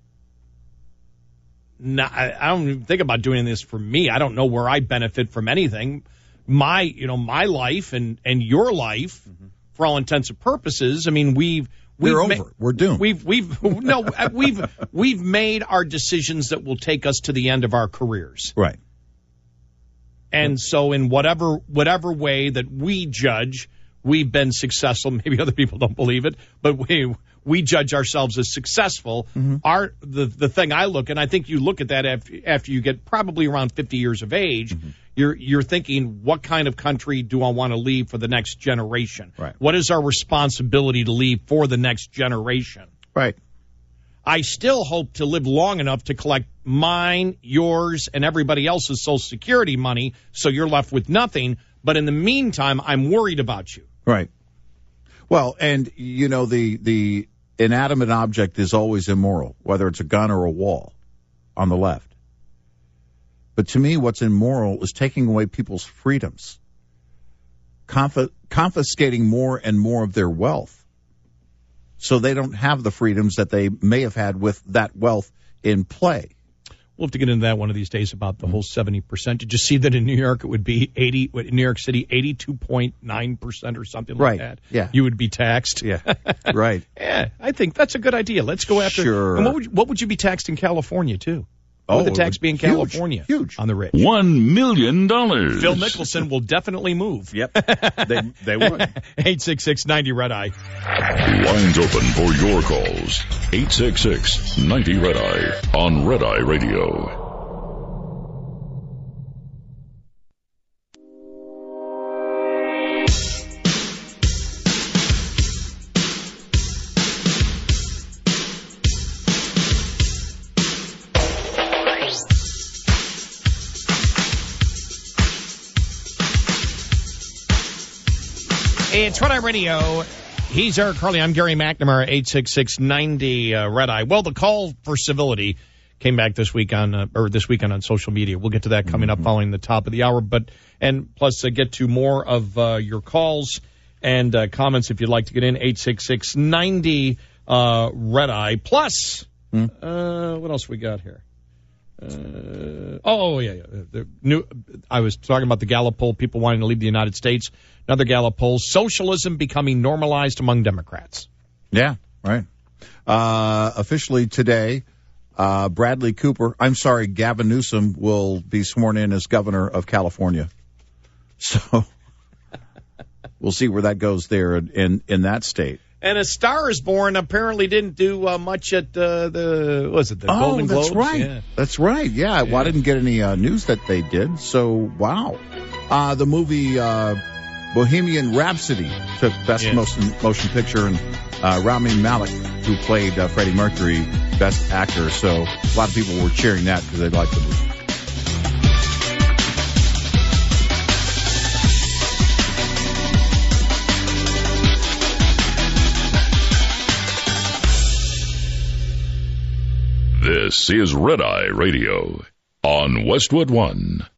I don't even think about doing this for me. I don't know where I benefit from anything. My life and your life, for all intents and purposes. I mean, we're over. We're doomed. We've made our decisions that will take us to the end of our careers. Right. And so in whatever way that we judge, we've been successful. Maybe other people don't believe it, but we judge ourselves as successful. The thing I look, and I think you look at that after you get probably around 50 years of age, you're thinking, what kind of country do I want to leave for the next generation? Right. What is our responsibility to leave for the next generation? Right. I still hope to live long enough to collect mine, yours, and everybody else's Social Security money, so you're left with nothing. But in the meantime, I'm worried about you. Right. Well, and, the inanimate object is always immoral, whether it's a gun or a wall on the left. But to me, what's immoral is taking away people's freedoms, confiscating more and more of their wealth, so they don't have the freedoms that they may have had with that wealth in play. We'll have to get into that one of these days about the whole 70%. Did you see that in New York it would be in New York City, 82.9% or something like that? Yeah. You would be taxed. Yeah. Right. Yeah, I think that's a good idea. Let's go after. Sure. And what would you be taxed in California too? What would the tax be in California? Huge. On the rich. $1 million. Phil Mickelson will definitely move. Yep. They would. 866-90-RED-EYE. Lines open for your calls. 866-90-RED-EYE on Red Eye Radio. It's Red Eye Radio. He's Eric Harley. I'm Gary McNamara, 866-90-RED-EYE. Well, the call for civility came back this weekend on social media. We'll get to that coming up following the top of the hour. And plus get to more of your calls and comments if you'd like to get in, 866-90-RED-EYE. Plus, what else we got here? I was talking about the Gallup poll, people wanting to leave the United States. Another Gallup poll, socialism becoming normalized among Democrats. Yeah, right. Officially today, Gavin Newsom will be sworn in as governor of California. So we'll see where that goes there in that state. And A Star Is Born apparently didn't do much at the Golden Globes? That's right. Yeah. That's right. Yeah. Well, I didn't get any news that they did. So, wow. The movie Bohemian Rhapsody took Best Motion Picture, and Rami Malek, who played Freddie Mercury, Best Actor. So a lot of people were cheering that because they liked the movie. This is Red Eye Radio on Westwood One.